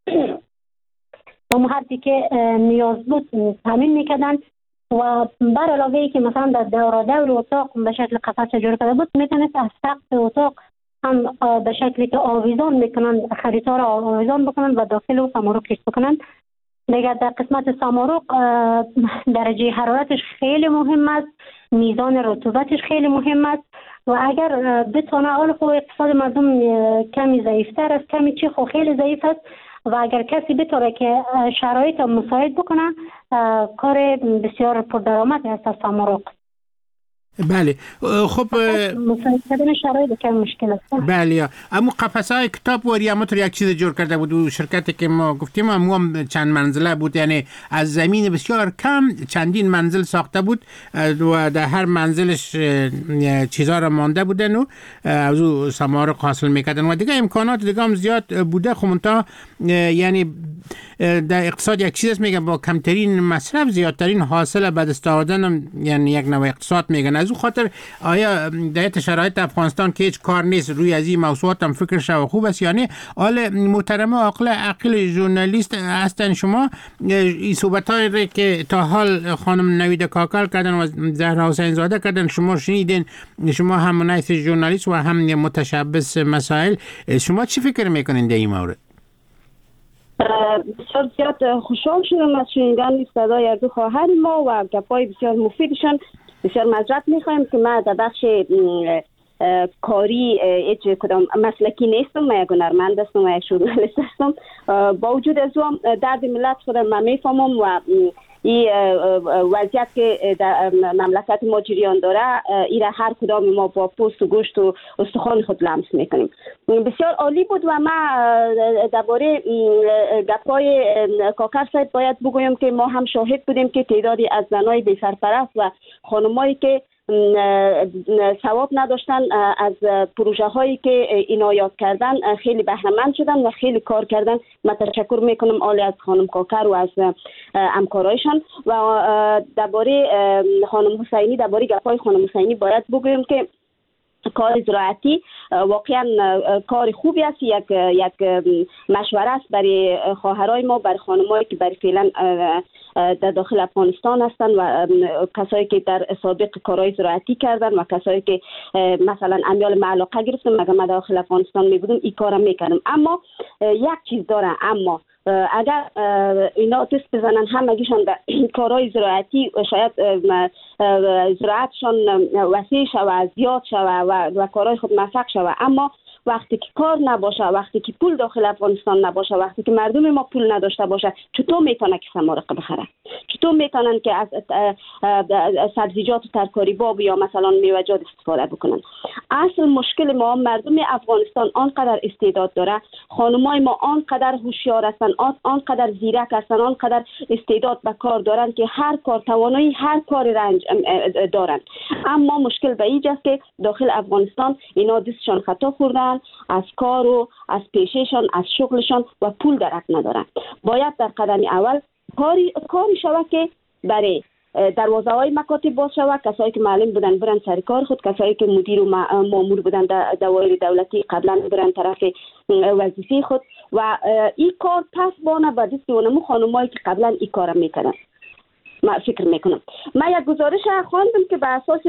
و حدی که نیاز بود تامین میکردن و بر علاوه ای که مثلا در دور دور اتاق به شکل قفسچه جور کرده بود، میتونست از سقف اتاق هم به شکلی که آویزان میکنن، خریطا را آویزان بکنن و داخل و سمارق کشت بکنن. دیگر در قسمت سمارق درجه حرارتش خیلی مهم است، میزان رطوبتش خیلی مهم است و اگر بتونه حال خو اقتصاد مردم کمی ضعیفتر است، کمی چی خو خیلی ضعیف است و اگر کسی بتونه که شرایط مساعد بکنه، کار بسیار پردرآمد است از سمارق. بله خب مساعد کردن شرایط کم مشکل است. بله اما قفسه‌های کتاب وری اما یک چیز جور کرده بود و شرکتی که ما گفتیم اما هم چند منزله بود، یعنی از زمین بسیار کم چندین منزل ساخته بود و در هر منزلش چیزا را مانده بودن و از او ثمار حاصل میکردن و دیگه امکانات دیگه هم زیاد بوده. خب منتها یعنی در اقتصاد یک چیز میگن با کمترین مصرف زیادترین حاصل به دست آوردن، یعنی یک نوع اقتصاد میگن. از اون خاطر آیا در شرایط افغانستان که هیچ کار نیست روی از این موضوعات هم فکر شو خوب است؟ یعنی آل محترم عاقل عقل ژورنالیست هستن شما، این صحبتایی که تا حال خانم نوید کاکل کردن و زهرا حسین زاده کردن شما شنیدین، شما هم منایس ژورنالیست و هم متشبث مسائل، شما چی فکر میکنین در این مورد؟ بسیار زیاد خوشحال شدم از شنیدن صدای از دو خواهر ما و گپای بسیار مفیدشان. بسیار معذرت میخوایم که من در بخش کاری هیچ کدام مسلکی نیستم، من یک هنرمند هستم و یک ژورنالیست هستم. با وجود از اون درد ملت خودم من میفهمم و این وضعیت که در مملکت ما جریان داره این را هر کدام ما با پوست و گوشت و استخوان خود لمس میکنیم. بسیار عالی بود و ما درباره گپای کاکر صاحب باید بگویم که ما هم شاهد بودیم که تعدادی از زنای بی سرپرست و خانمایی که ثواب نداشتن از پروژه هایی که عنایت کردن خیلی بهره‌مند شدن و خیلی کار کردن. من تشکر میکنم عالی از خانم کاکر و از همکارایشان. و درباره خانم حسینی، درباره گپای خانم حسینی باید بگویم که کار زراعتی واقعا کار خوبی است، یک یک مشوره است برای خواهرای ما، برای خانمایی که برای فعلا در داخل افغانستان هستند و کسایی که در سابق کارهای زراعتی کردن و کسایی که مثلا امیال معلقه گرفتن مگه ما داخل افغانستان می بودیم این کارا میکردم. اما یک چیز داره، اما اگر اینا دست بزنن همگیشان در کارهای زراعتی شاید زراعتشان وسیع شود، زیاد شود و, و کارهای خود موفق شود، اما وقتی که کار نباشه، وقتی که پول داخل افغانستان نباشه، وقتی که مردم ما پول نداشته باشه، چطور میتونه که ثمره بخره؟ چطور میتونن که از سبزیجات و ترکاری باب یا مثلا میوه‌جات استفاده بکنن؟ اصل مشکل ما مردم افغانستان آنقدر استعداد داره، خانمای ما آنقدر هوشیار هستن، آنقدر زیرک هستن، آنقدر استعداد به کار دارن که هر کار توانایی هر کار رنج دارن. اما مشکل به اینجاست که داخل افغانستان اینا دستشان خطا خوردن، از کار و از پیشهشان، از شغلشان و پول درک ندارن. باید در قدم اول کاری کاری شود که برای دروازه های مکاتب باز شود، کسایی که معلم بودن برن سر کار خود، کسایی که مدیر و مامور بودن در دوایر دولتی قبلا برن طرف وظیفه خود و این کار پس بانه به دست اونمو خانمایی که قبلا این کار میکردن. من فکر میکنم من یک گزارش خواندم که به اساس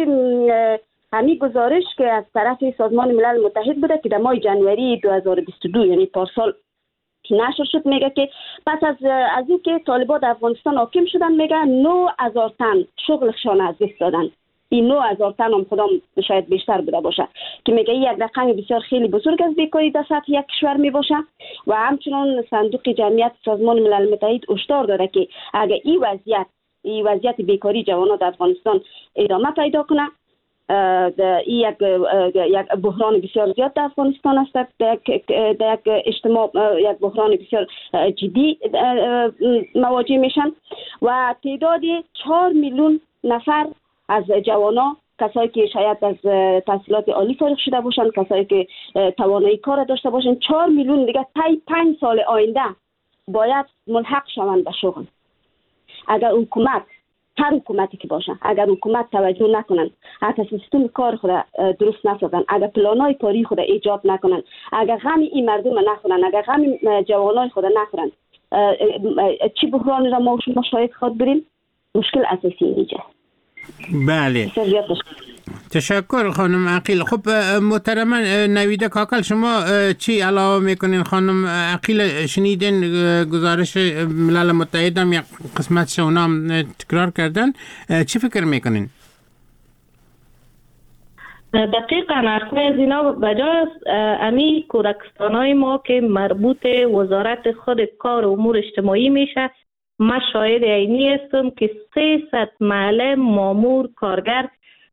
همین گزارش که از طرف سازمان ملل متحد بوده که در ماه جنوری دو هزار و بیست و دو یعنی پارسال نشر شد، میگه که پس از از اینکه طالبان در افغانستان حاکم شدن میگه نه هزار تن شغلشان از دست دادن. این نه هزار تن هم خودم شاید بیشتر بوده باشه که میگه یک رقم بسیار خیلی بزرگ از بیکاری در سطح یک کشور می باشه و همچنان صندوق جمعیت سازمان ملل متحد هشدار داده که اگر این وضعیت این وضعیت بیکاری جوانان در افغانستان ادامه پیدا کنه، این یک یک بحران بسیار زیاد در افغانستان است، در یک اجتماع یک بحران بسیار جدی مواجه میشن و تعداد چهار میلیون نفر از جوانان، کسایی که شاید از تحصیلات عالی فارغ شده باشند، کسایی که توانایی کار داشته باشند، چهار میلیون دیگه طی پنج سال آینده باید ملحق شوند به شغل. اگر حکومت، هر حکومتی که باشه، اگر حکومت توجه نکنن، اگر سیستم کار خود درست نسازن، اگر پلانای کاری خود ایجاد نکنن، اگر غم این مردم نخورن، اگر غم جوانای خود نخورن، چی بحرانی را ما شما شاید خود بریم؟ مشکل اساسی اینجا. بله، تشکر خانم عقیل. خب محترم نوید کاکل، شما چی علاوه میکنین؟ خانم عقیل شنیدین گزارش ملل متحد هم یک قسمت اونا هم تکرار کردن، چی فکر میکنین؟ دقیقا حرفای از اینا بجاست. امی کورکستان های ما که مربوط وزارت خود کار و امور اجتماعی میشه، من شاهد عینی هستم که سیصد معلم، مامور، کارگر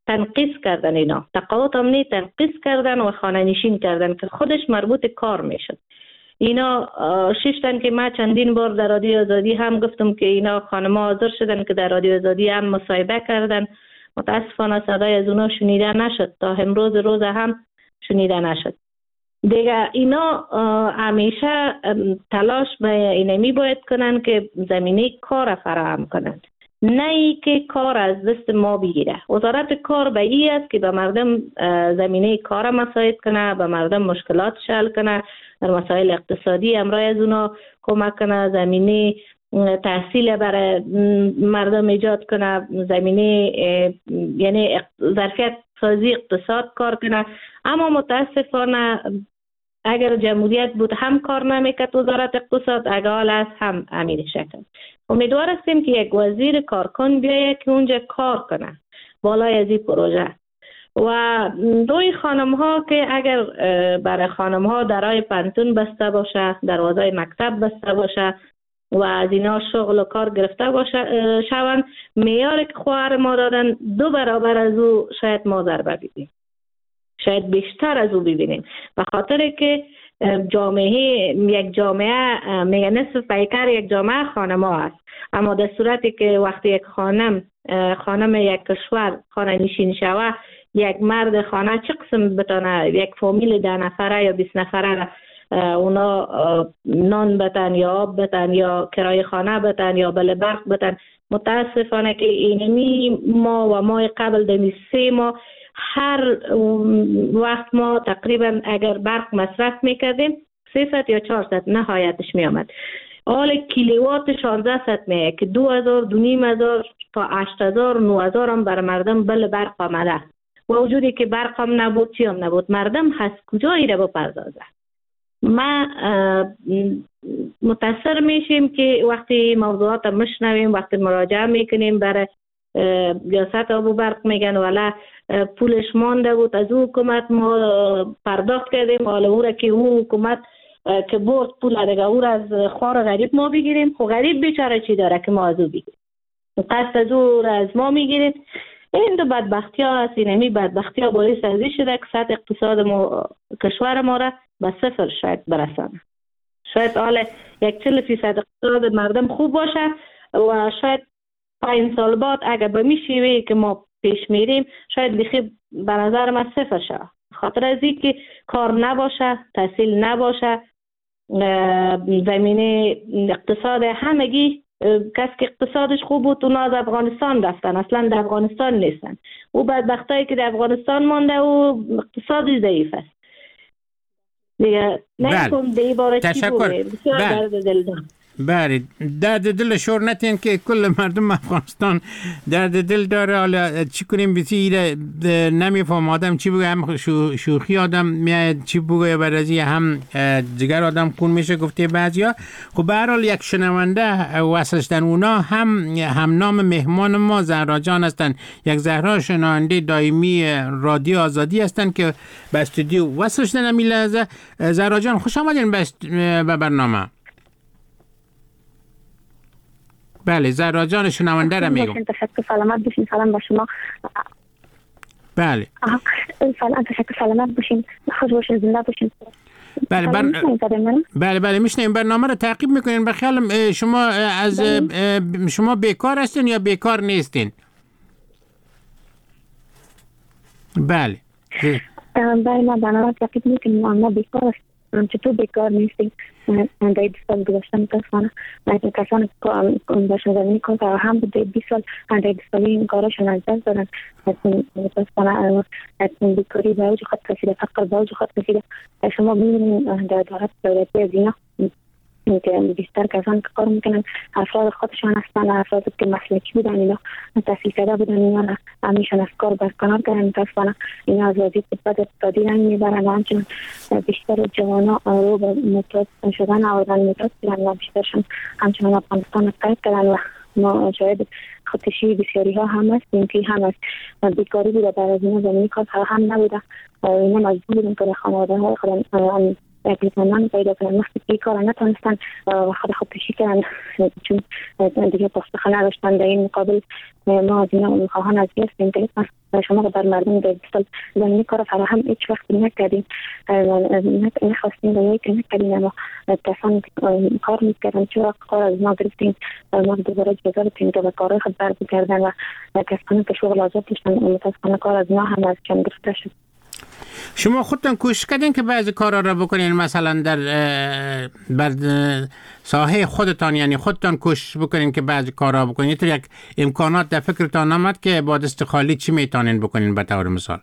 تنقیص کردن، اینا تقاعد امنی تنقیص کردن و خانه نشین کردن که خودش مربوط کار میشد. اینا ششتن که ما چندین بار در رادیو آزادی هم گفتم که اینا خانم ها حاضر شدن که در رادیو آزادی هم مصاحبه کردن. متاسفانه صدای از اونا شنیده نشد، تا امروز روز هم شنیده نشد. دیگه اینا همیشه تلاش به اینمی باید کنن که زمینه کار فراهم کنن، نه ای که کار از دست ما بگیره. وزارت کار به این است که به مردم زمینه کار مساعد کنه، به مردم مشکلات حل کنه، در مسائل اقتصادی امرای از اونا کمک کنه، زمینه تحصیل برای مردم ایجاد کنه، زمینه یعنی ظرفیت سازی اقتصاد کار کنه. اما متاسفانه اگر جمهوریت بود هم کار نمیکرد وزارت اقتصاد، اگر حال است هم همین شکل. امیدوار هستیم که یک وزیر کارکن بیاید که اونجا کار کنه بالای از این پروژه. و روی خانم ها که اگر برای خانم ها درای پانتون بسته باشه، دروازه مکتب بسته باشه و از اینا شغل و کار گرفته باشه شوند، معیاری که خواهر ما دادن دو برابر از او شاید ما ضربه ببینیم، شاید بیشتر از او ببینیم، به خاطر که جامعه یک جامعه میگه نصف پیکر یک جامعه خانم ها است. اما در صورتی که وقتی یک خانم خانم یک کشور خانه نشین شوه، یک مرد خانه چه قسم بتانه یک فامیل ده نفره یا بیست نفره اونا نان بتن یا آب بتن یا کرای خانه بتن یا بل برق بتن. متاسفانه که اینمی ما و ما قبل دمی سه ما هر وقت ما تقریبا اگر برق مصرف میکردیم سیصد یا چهارصد نهایتش میامد. حال کیلووات شانزده صد میه که دو هزار دو نیم هزار تا هشت هزار نه هزار هم بر مردم بل برق آمده و وجودی که برق هم نبود چی هم نبود، مردم هست کجایی رو بپردازه. ما متاثر میشیم که وقتی موضوعات مشنویم، وقتی مراجعه میکنیم برای ریاست آب و برق میگن والا پولش مانده بود از او حکومت ما پرداخت کردیم، حالا او را که او حکومت که برد پول دیگه او را از خوار غریب ما بگیریم. خب غریب بیچاره چی داره که ما از او بگیریم؟ قصد از او را از ما میگیریم. این دو بدبختی ها هست. اینمی بدبختی ها باعث ازی شده که سطح اقتصاد ما کشور ما را به صفر شاید برسانه. شاید حالا یک چل فیصد اقتصاد مردم خوب باشه و شاید پنج سال بعد اگر به می شیوهی که ما پیش میریم شاید بخی به نظر من صفر شه. خاطر از این که کار نباشه، تحصیل نباشه، زمینه اقتصاد همگی کسی که اقتصادش خوب بود اونا از افغانستان رفتن، اصلا در افغانستان نیستن. او بدبختایی که در افغانستان مانده و اقتصادی ضعیف است دیگه. نکنم دیگه باره چی بوده بسیار درد دل دارم. بله، درد دل شور نتین که کل مردم افغانستان درد دل داره. حالا چی کنیم بسیار نمیفهم آدم چی بگه، هم شو شوخی آدم میاد چی بگه برازی هم جگر آدم خون میشه گفته بعضیا. خب به هر حال یک شنونده وصلشتن اونا هم هم نام مهمان ما زهرا جان هستن، یک زهرا شنونده دائمی رادیو آزادی هستن که به استودیو وصلشتن. امی لحظه زهرا جان خوش آمدین به برنامه. بله زهرا جان شنونده را میگم. تشکر، سلامت باشین. سلام با شما. بله سلام، تشکر، سلامت باشین، خوش باشین، زنده باشین. بله بر... بله بله میشنیم. برنامه رو تعقیب میکنین. بخیالم شما از بله. شما بیکار هستین یا بیکار نیستین؟ بله بله ما برنامه تعقیب میکنیم. ما بیکار هستیم. چطور بیکار نیستیم؟ در بیست سال گذشته متاسفانه کسانی که داشتن زمینی کار فراهم بوده بیست سال در بیست سالی این کاراشون از دست دادن. متاسفانه بیکاری به اوج خود رسیده، فقر به اوج خود رسیده. شما ببینید در دولت دولتی از اینا که بیشتر کسانی که کار میکنن افراد خودشان هستن، افرادی که مسلکی بودن، اینا تحصیل کرده بودن، اینا همیشون از کار برکنار کردن. متاسفانه اینا از وضعیت بد اقتصادی رنگ میبرن و همچنین بیشتر جوانان رو به معتاد شدن آوردن، معتاد شدن و بیشترشون همچنین افغانستان ترک کردن و ما شاید خودکشی بسیاری ها هم هست. این که هم است بیکاری بوده، در از اینا زمینی کار هم نبوده. اینا مجبور بودن که خانواده های خودم اپلیکیشن پیدا کردن وقتی که کار نتونستن خود خودکشی کردن چون دیگه پاسخ نداشتن. در این مقابل ما از اینا میخواهان از هستیم که شما بر مردم در دیجیتال زمینی کار فراهم هیچ وقت نکردیم، نخواستیم و یک نکردیم، اما کسانی که کار میکردن چه وقت کار از ما گرفتیم ما دوباره اجازه دادیم که به کارهای خود بر بگردن و کسانی که شغل آزاد داشتن متاسفانه کار از ما هم از کم گرفته شد. شما خودتان کوشش کردین که بعضی کارا را بکنین، مثلا در بر ساحه خودتان، یعنی خودتان کوشش بکنین که بعضی کارا بکنین؟ اینطور یک امکانات در فکرتان آمد که با دست خالی چی میتونین بکنین به طور مثال؟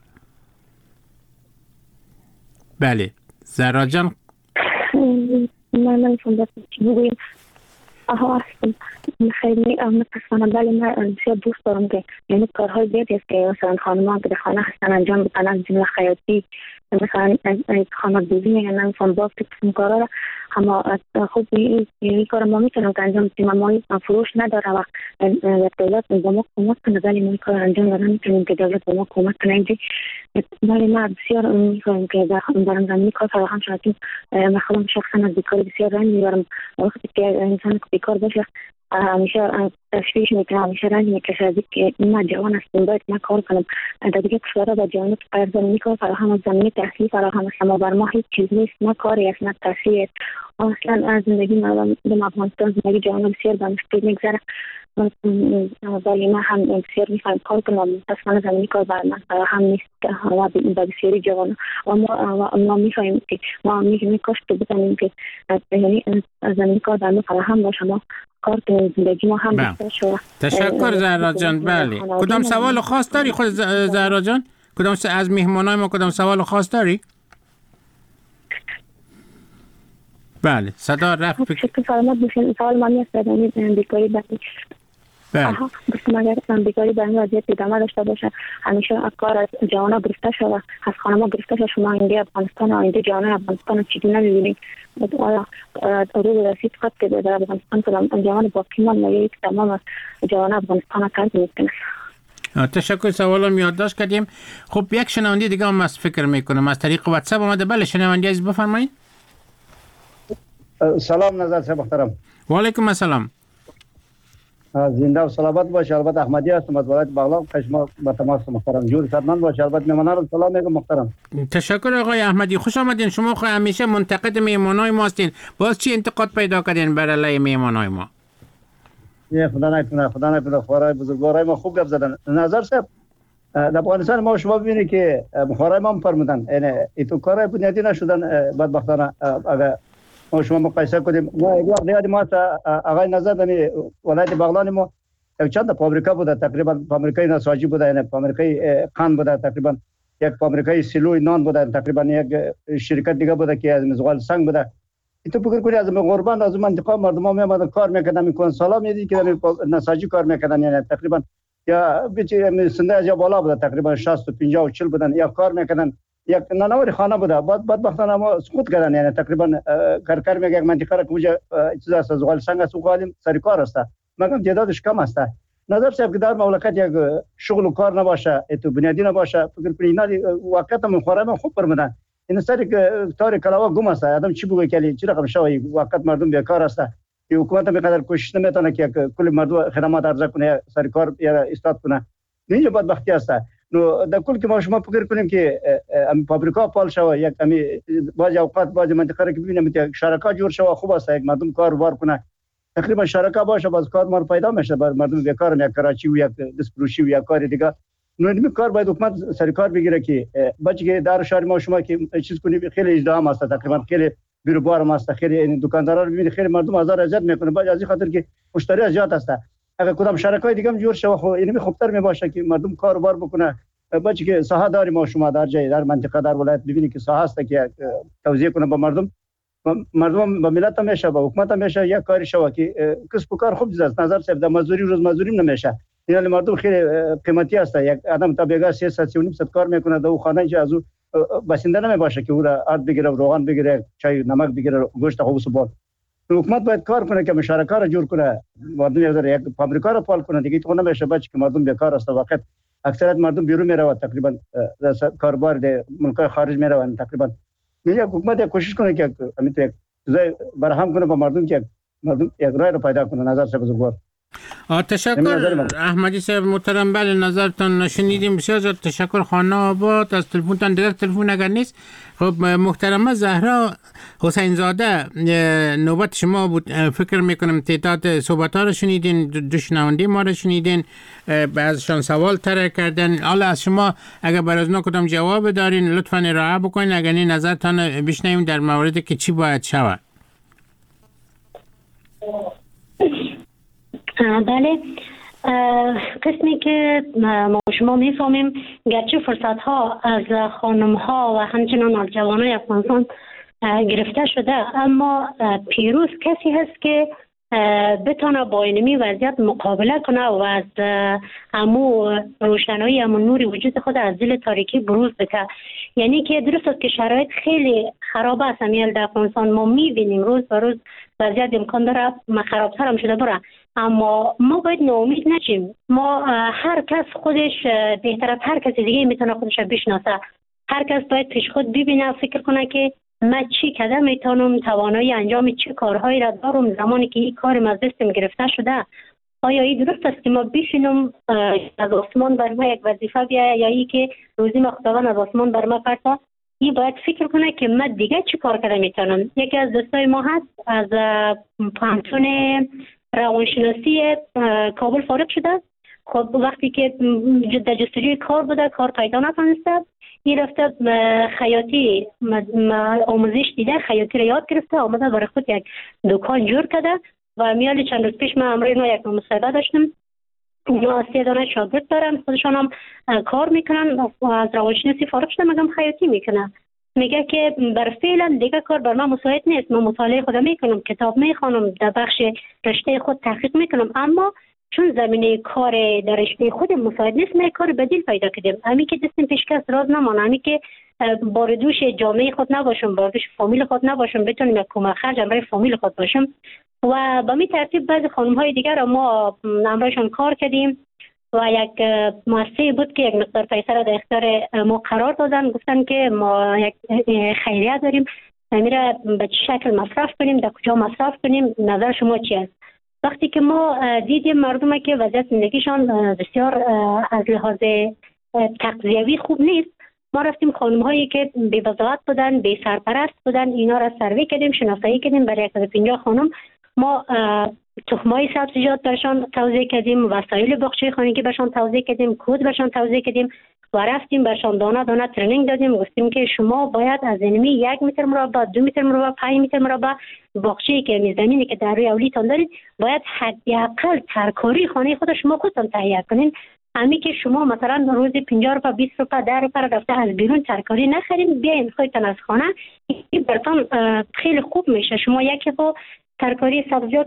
بله زهرا جان. من نمیتونم دست چی بگویم. آها هستم خیلی متاسفانه. بله من بسیار دوست دارم که یعنی کارهای زیادی است که مثلا خانمان که در خانه هستن انجام بدن، از جمله خیاطی، مثلا خانه دوزی میگن نمیتونم بافت قسم کارا را، اما خب این کار ما میتونم که انجام بدیم، اما فروش نداره و دولت به ما کمک کنه. ولی ما این کار انجام دادن میتونیم که دولت به ما کمک کنه. ولی ما بسیار میخوایم که در زمینی کار فراهم شود. من خودم شخصا از بیکاری بسیار رنج میبرم. وقتی که انسان بیکار باشه همیشه تشویش میکنه، همیشه رنج میکشه از اینکه ما جوان هستیم باید ما کار کنم. در دیگه کشورها با جوانات غیر زمینی کار فراهم است، زمینی تحصیل فراهم است، اما بر ما هیچ چیز نیست، نه کاری است نه تحصیل. اصلا از زندگی مردم افغانستان زندگی جوانان بسیار به مشکل میگذره. ولی ما هم بسیار میخوایم کار کنم، متاسفانه زمینی کار بر من فراهم نیست و به بسیاری جوان و ما ما میخوایم که ما میگیم کاش که بتونیم که یعنی زمینی کار بر ما فراهم باشه، ما کار که زندگی ما هم بهتر شود. تشکر زهرا جان. بله کدام سوال خاص داری خود زهرا جان؟ کدام از مهمانای ما کدام سوال خاص داری؟ بله صدا رفت. شکر سلامت باشین. سوال مانی است بدنی بیکاری باشین. بله. آها بسم الله الرحمن بیکاری برای وضعیت ادامه داشته باشه، همیشه کار از جوانا گرفته شده، از خانم‌ها گرفته شده. شما اینجا افغانستان و اینجا جوانان افغانستان چیزی نمی‌بینید. آیا روز رسید خط که در افغانستان کدام جوان باقی مانده یا یک تمام جوانان افغانستان کار می‌کنه؟ تشکر. سوالم یادداشت کردیم. خب یک شنونده دیگه هم از فکر میکنم از طریق واتساپ اومده. بله شنونده عزیز بفرمایید. سلام نظر صاحب محترم. و علیکم السلام. زنده و سلامت باشه. البته احمدی هستم از ولایت بغلان. شما با تماس محترم جور سرمند باشه. البته مهمانان رو سلام میگم محترم. تشکر آقای احمدی، خوش آمدین. شما خو همیشه منتقد مهمانای ما هستین، باز چی انتقاد پیدا کردین بر علیه مهمانای ما؟ یه خدا نکنه خدا نکنه خورای بزرگوارای ما خوب گپ زدن. نظر صاحب در افغانستان ما شما ببینید که خورای ما فرمودن یعنی ایتو کارای بنیادی نشدن بدبختانه. اگر ما شما مقایسه کنیم ما یک وقت یاد ما آقای نظر دنی ولایت بغلان ما چند تا فابریکا بوده، تقریبا فابریکای نساجی بوده، یعنی فابریکای قند بوده، تقریبا یک فابریکای سیلوی نان بوده، تقریبا یک شرکت دیگه بوده که از مزغال سنگ بوده. تو فکر کنی از غربان از منطقه مردم ها میامدن کار میکردن، میکن سالا میدید که نساجی کار میکردن، یعنی تقریبا یا بیچاره سنده از بالا بوده، تقریبا شصت و پنجاه و چهل بودن، یا کار میکردن، یک نانوری خانه بوده. بعد بدبختانه ما سقوط کردن، یعنی تقریبا کارکر میگه یک منطقه را که چیز است زغال سنگ است و غالم سر کار است، مگم تعدادش کم است. نظر صاحب که در مملکت یک شغل و کار نباشه، تو بنیادی نباشه، فکر کنید اینا واقعا من خورم خوب برمدن. این سری که تار کلاوا گم است، آدم چی بگه کلی چی رقم شوی واقعا مردم بیکار است. که حکومت به قدر کوشش نمیتونه که کل مردم خدمات ارزه کنه، سر کار یا استاد کنه. اینجا بدبختی است. نو در کل که ما شما فکر کنیم که ام فابریکا پال شوه، یک امی بعضی اوقات بعضی منطقه را که ببینیم یک شرکت جور شوه خوب است، یک مردم کار وار کنه، تقریبا شرکت باشه باز کار مار پیدا میشه، بر مردم بیکار هم یک کراچی و یک دسپروشی و یک کار دیگه. نو این کار باید حکومت سر کار بگیره که بچه که در شهر ما شما که چیز کنیم خیلی ازدحام است، تقریبا خیلی بیروبار هم است، خیلی این دکاندارا رو ببینید خیلی مردم هزار اذیت میکنه، باز از این خاطر که مشتری زیاد است. اگر کدام شرکت دیگه هم جور شوه خو اینمی خوبتر می باشه که مردم کار بار بکنه. بچه که ساحه داری ما شما در جای در منطقه در ولایت ببینید که ساحه است که توزیع کنه به مردم، مردم به ملت هم میشه، به حکومت هم میشه، یک کاری شوه که کسب و کار خوب است. نظر صاحب در مزدوری روز مزدوری نمیشه، یعنی مردم خیلی قیمتی است. یک آدم تا بیگا سیصد و نیم صد کار میکنه در خانه که از او بسنده نمی باشه که او را آرد بگیره، روغن بگیره، چای نمک بگیره، گوشت خوب سبال. حکومت باید کار کنه که مشارکت را جور کنه، مردم یک فابریکا را فعال کنه دیگه. تو نمیشه بچه که مردم بیکار است. وقت اکثریت مردم بیرون میروند، تقریبا کاربار ده ملک خارج میروند، تقریبا یک حکومت یک کوشش کنه که همین تو یک چیزای برهم کنه با مردم که مردم یک رای رو پیدا کنه. نظر شب بزرگوار. تشکر احمدی صاحب محترم. بله نظرتان شنیدیم. بسیار زیاد تشکر. خانه آباد از تلفنتان. دیگر تلفن اگر نیست. خب محترمه زهرا حسین زاده نوبت شما بود. فکر میکنم تعداد صحبت ها رو شنیدین، دو شنونده ما رو شنیدین، بعضشان سوال طرح کردن. حالا از شما اگر برای از کدام جواب دارین لطفا ارائه بکنین، اگر نه نظرتان بشنویم در موردی که چی باید شود. بله، قسمی که ما شما میفهمیم گرچه فرصت ها از خانم ها و همچنان از جوانای افغانستان گرفته شده، اما پیروز کسی هست که بتونه با اینمی وضعیت مقابله کنه و از امو روشنایی امو نوری وجود خود از دل تاریکی بروز بده. یعنی که درست است که شرایط خیلی خراب است امیال در افغانستان. ما میبینیم روز به روز وضعیت امکان داره خرابتر هم شده بره، اما ما باید ناامید نشیم. ما هر کس خودش بهتر از هر کسی دیگه میتونه خودش بشناسه. هر کس باید پیش خود ببینه، فکر کنه که من چی کده میتونم، توانایی انجام چه کارهایی را دارم زمانی که این کارم از دستم گرفته شده. آیا این درست است که ما بشینم از آسمان بر ما یک وظیفه بیاید، یا ای که روزی ما خداوند از آسمان بر ما پرتا؟ این باید فکر کنه که من دیگه چی کار کده میتونم. یکی از دوستای ما هست از پانتون روانشناسی کابل فارغ شده. خب وقتی که در جستجوی کار بوده، کار پیدا نتونسته، این رفته خیاطی آموزش دیده، خیاطی را یاد گرفته، آمده برای خود یک دکان جور کرده و میالی چند روز پیش من امروز یک مصاحبه داشتم. اونا سه دانه شاگرد دارن، خودشان هم کار میکنن، از روانشناسی فارغ شده، مگم خیاطی میکنن. میگه که بر فعلا دیگه کار بر من مساعد نیست، من مطالعه خودم میکنم، کتاب میخوانم، در بخش رشته خود تحقیق میکنم، اما چون زمینه کار در رشته خود مساعد نیست، ما کار بدیل پیدا کردیم. همین که دستم پیشکست راز نمانه، همین که باردوش جامعه خود نباشم، باردوش فامیل خود نباشم، بتونیم یک کمک خرج برای فامیل خود باشم. و به می ترتیب بعضی خانم های دیگر را ما امرایشان کار کردیم و یک مؤسسه بود که یک مقدار پیسه را در اختیار ما قرار دادن، گفتن که ما یک خیریه داریم، میره به چه شکل مصرف کنیم، در کجا مصرف کنیم، نظر شما چی است؟ وقتی که ما دیدیم مردم که وضعیت زندگیشان بسیار از لحاظ تغذیوی خوب نیست، ما رفتیم خانم هایی که بی وضاحت بودن، بی سرپرست بودن، اینا را سروی کردیم، شناسایی کردیم. برای صد و پنجاه خانم ما تخمای سبزیجات برشان توزیع کردیم، وسایل باغچه خانگی برشان توزیع کردیم، کود برشان توزیع کردیم و رفتیم برشان دانه دانه ترنینگ دادیم. گفتیم که شما باید از اینمی یک متر مربع، دو متر مربع، پنج متر مربع باغچه‌ای که زمینی که در روی اولیتان دارید باید حداقل ترکاری خانه خود شما خودتان تهیه کنین. امی که شما مثلا روزی پنجاه روپیه، بیست روپیه، ده روپیه رفته از بیرون ترکاری نخرین، بیاین خودتان از خانه، این براتون خیلی خوب میشه. شما یکی خو ترکاری سبزیات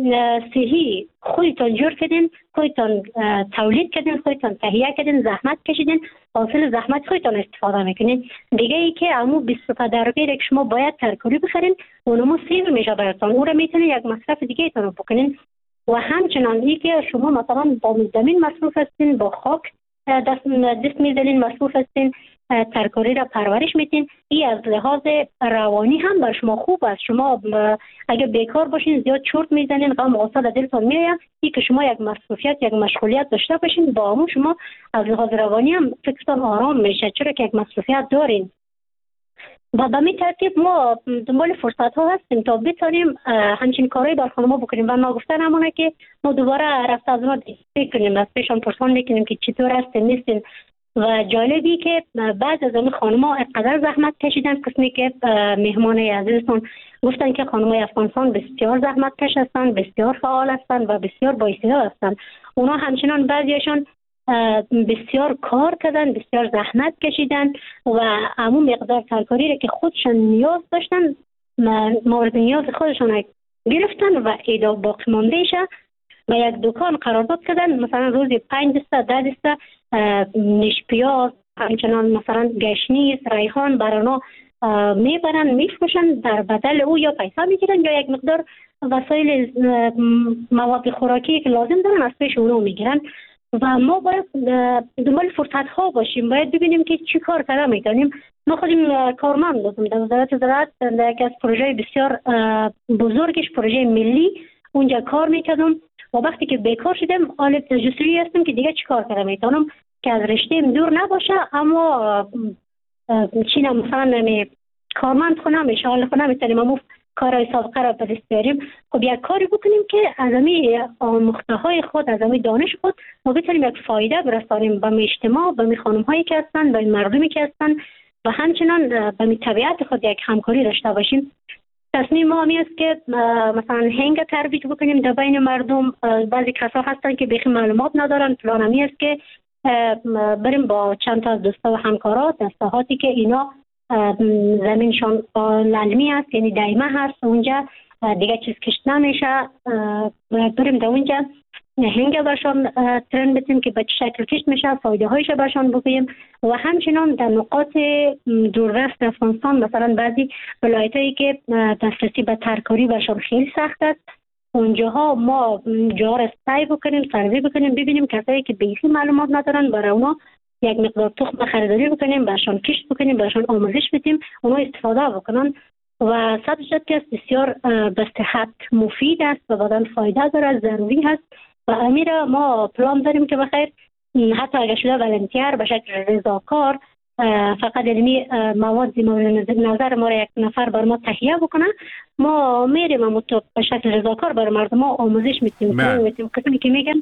صحی خودتان جور کردین، خودتان تولید کردین، خودتان تهیه کردین، زحمت کشیدین، حاصل زحمت خودتان استفاده میکنین. دیگه ای که امو بیست روپیه در روپیه که شما باید ترکاری بخرین، اونمو سیو میشه براتون، اون رو میتونین یک مصرف دیگه ایتون بکنین. و همچنان ای که شما مثلا با زمین مصروف هستین، با خاک دست دست میزنین، مصروف هستین، ترکاری را پرورش میتین، این از لحاظ روانی هم بر شما خوب است. شما اگه بیکار باشین، زیاد چرت میزنین، غم و غصه دلتون میاد، این که شما یک مصروفیت، یک مشغولیت داشته باشین، با همون شما از لحاظ روانی هم فکرتون آرام میشه، چرا که یک مصروفیت دارین. و به می ترتیب ما دنبال فرصت ها هستیم تا بتونیم همچین کارهای بر خانم‌ها بکنیم. و ما گفتن همونه که ما دوباره رفت از ما دیگه کنیم، از پیشان پرسان میکنیم که چطور هستیم نیستیم. و جالبی که بعض از اون خانم‌ها اینقدر زحمت کشیدن، قسمی که مهمان عزیزتون گفتن که خانم‌های افغانستان بسیار زحمت کش هستند، بسیار فعال هستند و بسیار بااستعداد هستند. اونا همچنان بعضیشان بسیار کار کردن، بسیار زحمت کشیدن و همون مقدار ترکاری را که خودشان نیاز داشتن، مورد نیاز خودشان گرفتن و ایدا باقی مانده شه و یک دکان قرارداد کردن. مثلا روزی پنج دسته، ده دسته نیش پیاز، همچنان مثلا گشنیز، ریحان برانا میبرن، میفروشن، در بدل او یا پیسه میگیرن یا یک مقدار وسایل مواد خوراکی که لازم دارن از پیش اونو میگیرن. و ما باید دنبال فرصت ها باشیم، باید ببینیم که چی کار کار میکنیم. ما خودم کارمند بودم در وزارت زراعت، در یکی از پروژه بسیار بزرگش، پروژه ملی، اونجا کار میکردم و وقتی که بیکار شدم حالا تجسری هستم که دیگه چی کار کار میتونم که از رشته دور نباشه، اما چی مثلا نمی کارمند خونه میشه، حالا خونه میتونیم امو کارهای سابقه را به دست بیاریم. خب یک کاری بکنیم که از امی آموخته های خود، از امی دانش خود ما بتونیم یک فایده برسانیم به اجتماع، به خانم هایی که هستن، به مردمی که هستن و همچنان به طبیعت خود یک همکاری داشته باشیم. تصمیم ما همی است که مثلا هنگ ترویج بکنیم در بین مردم. بعضی کسا هستن که بیخی معلومات ندارن. پلان همی است که بریم با چند تا از دوستا و همکارات دستهاتی که اینا زمینشان للمی است، یعنی دایمه هست، اونجا دیگه چیز کشت نمیشه، بریم در اونجا هنگ برشان ترن بتیم که به چه شکل کشت میشه، فایده هایش برشان بگوییم. و همچنان در نقاط دوردست افغانستان، مثلا بعضی ولایت هایی که دسترسی به ترکاری برشان خیلی سخت است، اونجاها ما جار سعی بکنیم، سروی بکنیم، ببینیم کسایی که بیخی معلومات ندارن برای اونا یک مقدار تخم خریداری بکنیم، برشان کشت بکنیم، برشان آموزش بدیم، اونا استفاده بکنن و صد درصد که بسیار به صحت مفید است و بدن فایده داره، ضروری هست. و امیر ما پلان داریم که بخیر حتی اگر شده ولنتیر به شکل رضاکار، فقط علمی مواد مورد نظر ما را یک نفر بر ما تهیه بکنه، ما میریم اما تو به شکل رضاکار بر مردم ما آموزش میتیم میتیم قسمی که میگن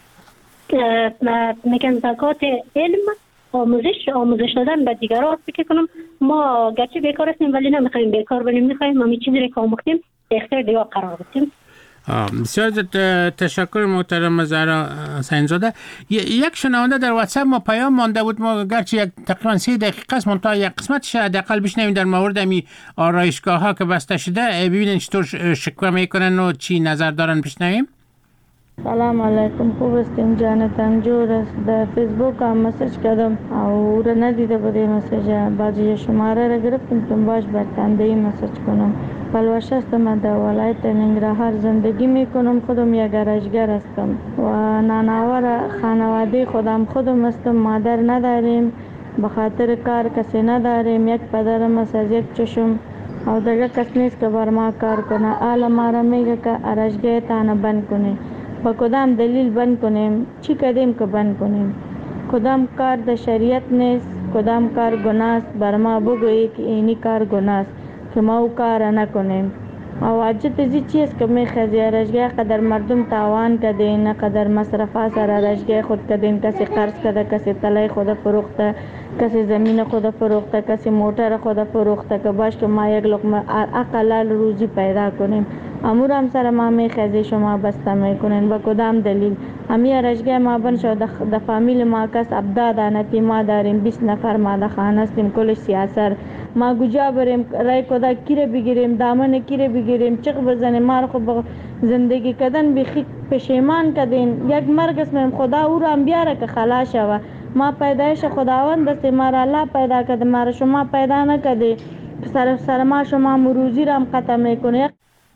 میگن زکات علم، آموزش آموزش دادن به دیگران. فکر کنم ما گرچه بیکار هستیم ولی نمیخوایم بیکار بنیم، میخوایم همین چیزی رو که آموختیم به اختیار دیگه قرار بدیم. بسیار تشکر محترم زهرا حسین‌زاده. یک شنونده در واتساپ ما پیام مانده بود، ما گرچه یک تقریبا سی دقیقه است منتها یک قسمتش حداقل بشنویم در مورد می آرایشگاه ها که بسته شده، ببینین چطور شکوه میکنن و چی نظر دارن. بشنویم. سلام علیکم، خوب است؟ اینجا جور است. در فیسبوک هم مسیج کردم او را ندیده بوده مسیج، بعضی شماره را گرفتم که باش بر تندهی مسیج کنم. پلوش هستم، در ولایت ننگرهار زندگی میکنم، خودم یک گرایشگر هستم و نانآور خانواده خودم خودم هستم، مادر نداریم، به خاطر کار کسی نداریم، یک پدرم است از یک چشم او دیگه کس نیست که بر ما کار کنه. حالا ما را میگه که آرایشگاه تانه بند کنی، با کدام دلیل بند کنیم؟ چی کردیم که بند کنیم؟ کدام کار در شریعت نیست، کدام کار گناه است، بر ما بگویی که اینی کار گناه است که ما او کار نکنیم. او حاجت ازی چیست که میخوازی آرایشگاه قدر مردم تاوان کردین، قدر مصرفات سر آرایشگاه خود کردین، کسی قرض کرده، کسی طلای خود فروخته، کسی زمین خود فروخته، کسی موتر خود فروخته که باش که ما یک لقمه حلال روزی پیدا کنیم. امور هم سر ما میخوازی شما بسته میکنین، با کدام دلیل؟ همی آرایشگاه ما بند شد، در فامیل ما کس ابداد آنتی ما داریم، بیست نفر ما در خانه هستیم، کلش سیاسر. ما کجا بریم؟ رای کدا کیره بگیریم؟ دامن کیره بگیریم؟ چق بزنیم؟ ما رو خب زندگی کردن بیخی پشیمان کردین. یک مرگ اسمیم خدا او رو هم بیاره که خلاص شوه. ما پیدایش خداوند است، ما را الله پیدا کرده، ما را شما پیدا نکرده. سر سر ما شما مروزی را هم قطع میکنه.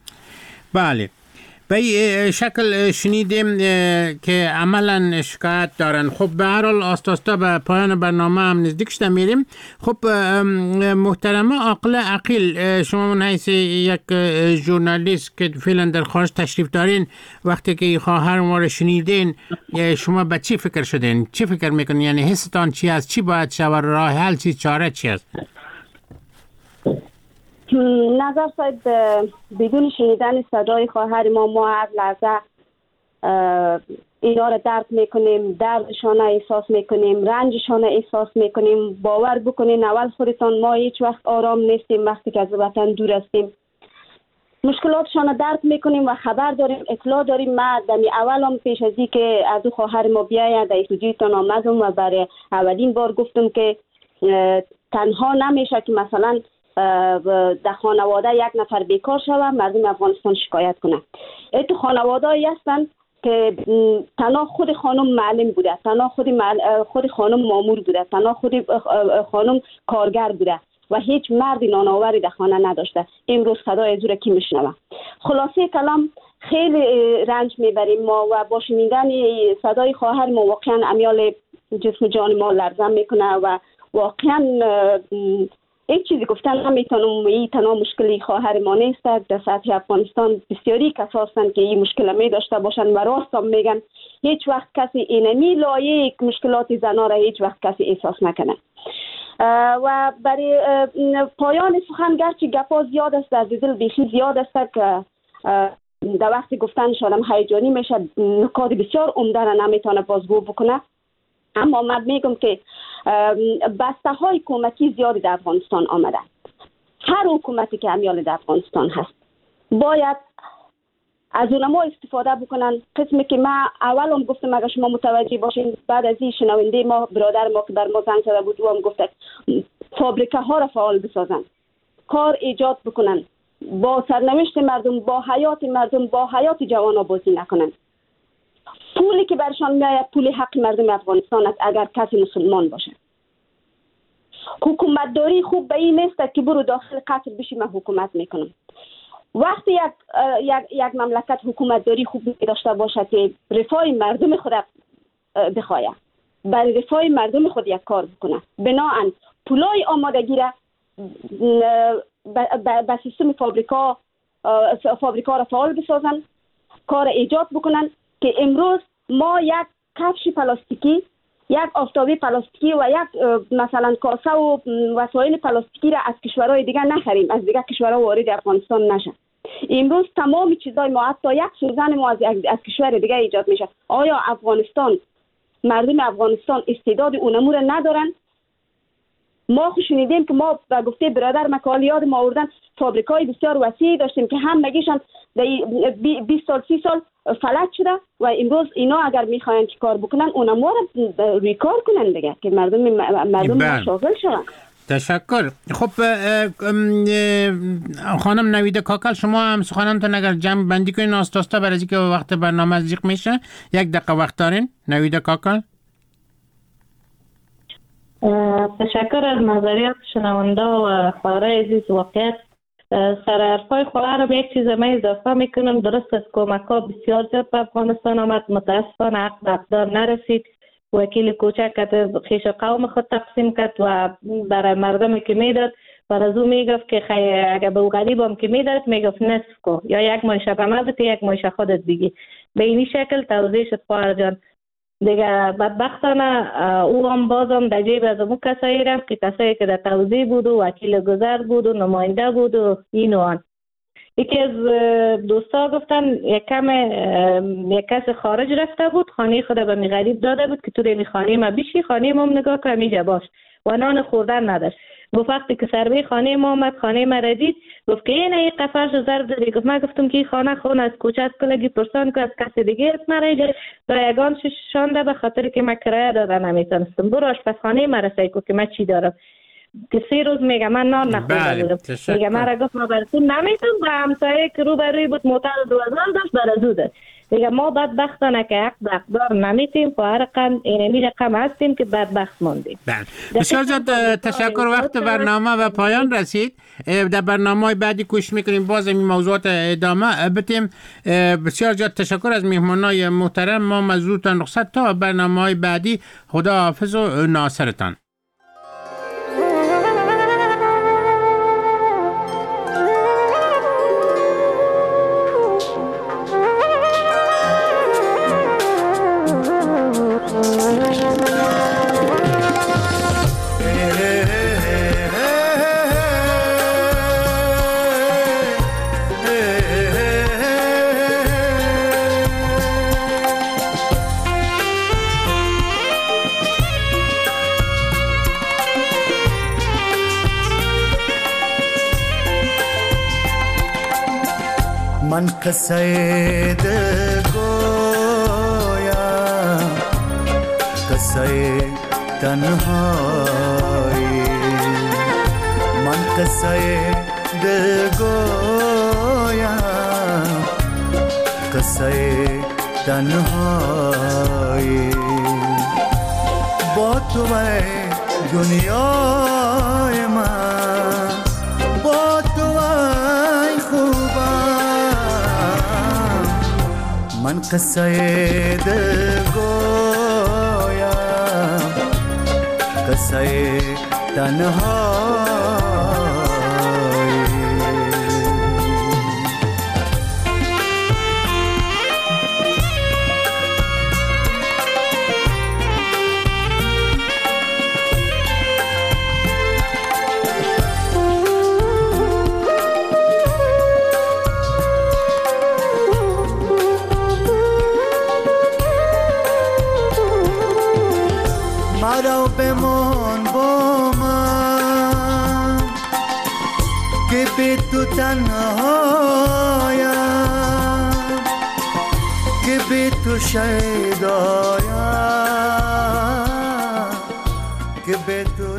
بله، به این شکل شنیدیم که عملا شکایت دارن. خب به هر حال آست آستا به پایان برنامه هم نزدیک شده میریم. خب محترمه عاقله عقیل، شما من حیث یک ژورنالیست که فعلا در خارج تشریف دارین، وقتی که خواهر ما رو شنیدین شما به چی فکر شدین؟ چی فکر میکنین؟ یعنی حستان چی است؟ چی باید شود؟ راه حل چی؟ چاره چی است؟ نظر صاحب، بدون شنیدن صدای خواهر ما ما هر لحظه اینا را درک میکنیم، دردشان احساس میکنیم، رنجشان احساس میکنیم. باور بکنین اول خودتان ما هیچ وقت آرام نیستیم وقتی که از وطن دور هستیم. مشکلاتشان درک میکنیم و خبر داریم، اطلاع داریم. ما دمی اول هم پیش از این که از او خواهر ما بیاید در استودیوتان آمدم و برای اولین بار گفتم که تنها نمیشه که مثلا در خانواده یک نفر بیکار شود مردم افغانستان شکایت کنه. تو خانواده هایی هستن که تنها خود خانم معلم بوده، تنها خود, معل... خود خانم مامور بوده، تنها خود خانم کارگر بوده و هیچ مرد نانآوری در خانه نداشته. امروز صدای زور کی میشنوه؟ خلاصه کلام خیلی رنج میبریم ما و با شنیدن صدای خواهر ما واقعا امیال جسم جان ما لرزان میکنه و واقعا یک چیزی گفتن نمیتونم. این تنها مشکلی خواهر ما نیست. در سطح افغانستان بسیاری کسا هستند که این مشکل می داشته باشند و راست هم میگن. هیچ وقت کسی اینمی لایه مشکلات زنها را هیچ وقت کسی احساس نکنه. و برای پایان سخن گرچه گپا زیاد است، در دل بیخی زیاد است که در وقت گفتنش آدم هیجانی میشه، نکات بسیار عمده را نمیتونه بازگو بکنه. اما من میگم که بسته های کمکی زیادی در افغانستان آمده. هر حکومتی که امیال در افغانستان هست باید از اونما استفاده بکنن. قسمی که من اول هم گفتم اگر شما متوجه باشین، بعد از این شنونده ما برادر ما که بر ما زنگ زده بود و هم گفته فابریکه ها را فعال بسازن، کار ایجاد بکنن، با سرنوشت مردم، با حیات مردم، با حیات جوانا بازی نکنن. پولی که برشان میآید پول حق مردم افغانستان است اگر کسی مسلمان باشه. حکومت داری خوب به این نیست که برو داخل قصر بشی من حکومت میکنم. وقتی یک یک یک مملکت حکومت داری خوب داشته باشه که رفاه مردم خود بخواه، برای رفاه مردم خود یک کار بکنه، بناهن پولای آمادگی را به سیستم فابریکا فابریکا را فعال بسازن، کار ایجاد بکنن که امروز ما یک کفش پلاستیکی، یک آفتابی پلاستیکی و یک مثلا کاسه و وسایل پلاستیکی را از کشورهای دیگه نخریم، از دیگه کشورها وارد افغانستان نشن. امروز تمام چیزای ما، حتی یک سوزن ما از, از کشور دیگه ایجاد میشه. آیا افغانستان، مردم افغانستان استعداد اونمو را ندارن؟ ما خوش شنیدیم که ما به گفته برادر مکالیات ما آوردن فابریکای بسیار وسیعی داشتیم که هم مگیشان بیست سال سی سال فلج شده و امروز اینا اگر میخواین که کار بکنن اونم رو روی کار کنن دیگه که مردم مردم شاغل شدن. تشکر. خب خانم نویده کاکل، شما هم سخنانتون اگر جمع بندی کنین آستاستا برای اینکه وقت برنامه زیق میشه، یک دقیقه وقت دارین. نویده کاکل. تشکر از نظریات شنونده و خواهر عزیز. واقعیت سر حرفای خواهر رو یک چیز من اضافه میکنم. درست از کمک ها بسیار زیاد به افغانستان آمد، متاسفانه حق به اقدار نرسید. وکیل کوچک کت خیش قوم خود تقسیم کرد و برای مردمی که میداد بر از او میگفت که اگر به او غریب هم که میداد میگفت نصف کو، یا یک مایشه به من بده یک مایشه خودت بگی. به اینی شکل توضیح شد خواهر جان. دیگه بدبختانه او هم بازم در جیب از اون کسایی رفت که کسایی که در توضیح بود و وکیل گذر بود و نماینده بود و این و آن. یکی از دوستا گفتن یک کم یک کس خارج رفته بود، خانه خود به می غریب داده بود که تو ریمی خانه ما بیشی، خانه ما نگاه که همیجا باش و نان خوردن نداشت. گفت وقتی که سروی خانه ما آمد، خانه ما را دید، گفت که این یک قفرش ضرب داری. گفت من گفتم که این خانه خونه از کوچه از کلگی پرسان که از کسی دیگه اسم را رایگان شانده به خاطر که من کرایه داده نمیتونستم. برو آشپزخانه ما را سعی کن که من چی دارم. که سه روز میگه من نان نخورده بودم. میگه من را گفت ما برسیم نمیتونم. به همسایه که رو بروی بود موتر دو هزار داشت برازو داشت. دیگه ما بدبختانه که حق به اقدار نمیتیم، با هر رقم اینمی رقم هستیم که بدبخت موندیم. بسیار زیاد تشکر. وقت برنامه و پایان رسید. در برنامه بعدی کوشش میکنیم باز این موضوعات ادامه بدیم. بسیار زیاد تشکر از میهمانای محترم. ما مزورتان رخصت تا برنامه بعدی. خدا حافظ و ناصرتان. من قصه دل گویم، قصه تنهایی. من قصه دل گویم، قصه تنهایی. با تو دنیای من، با تو ای خوبم، من قصه دل گویم قصه تنهایی مرا بمان با من که بی تو تنهایم که بی تو شیدایم که بی تو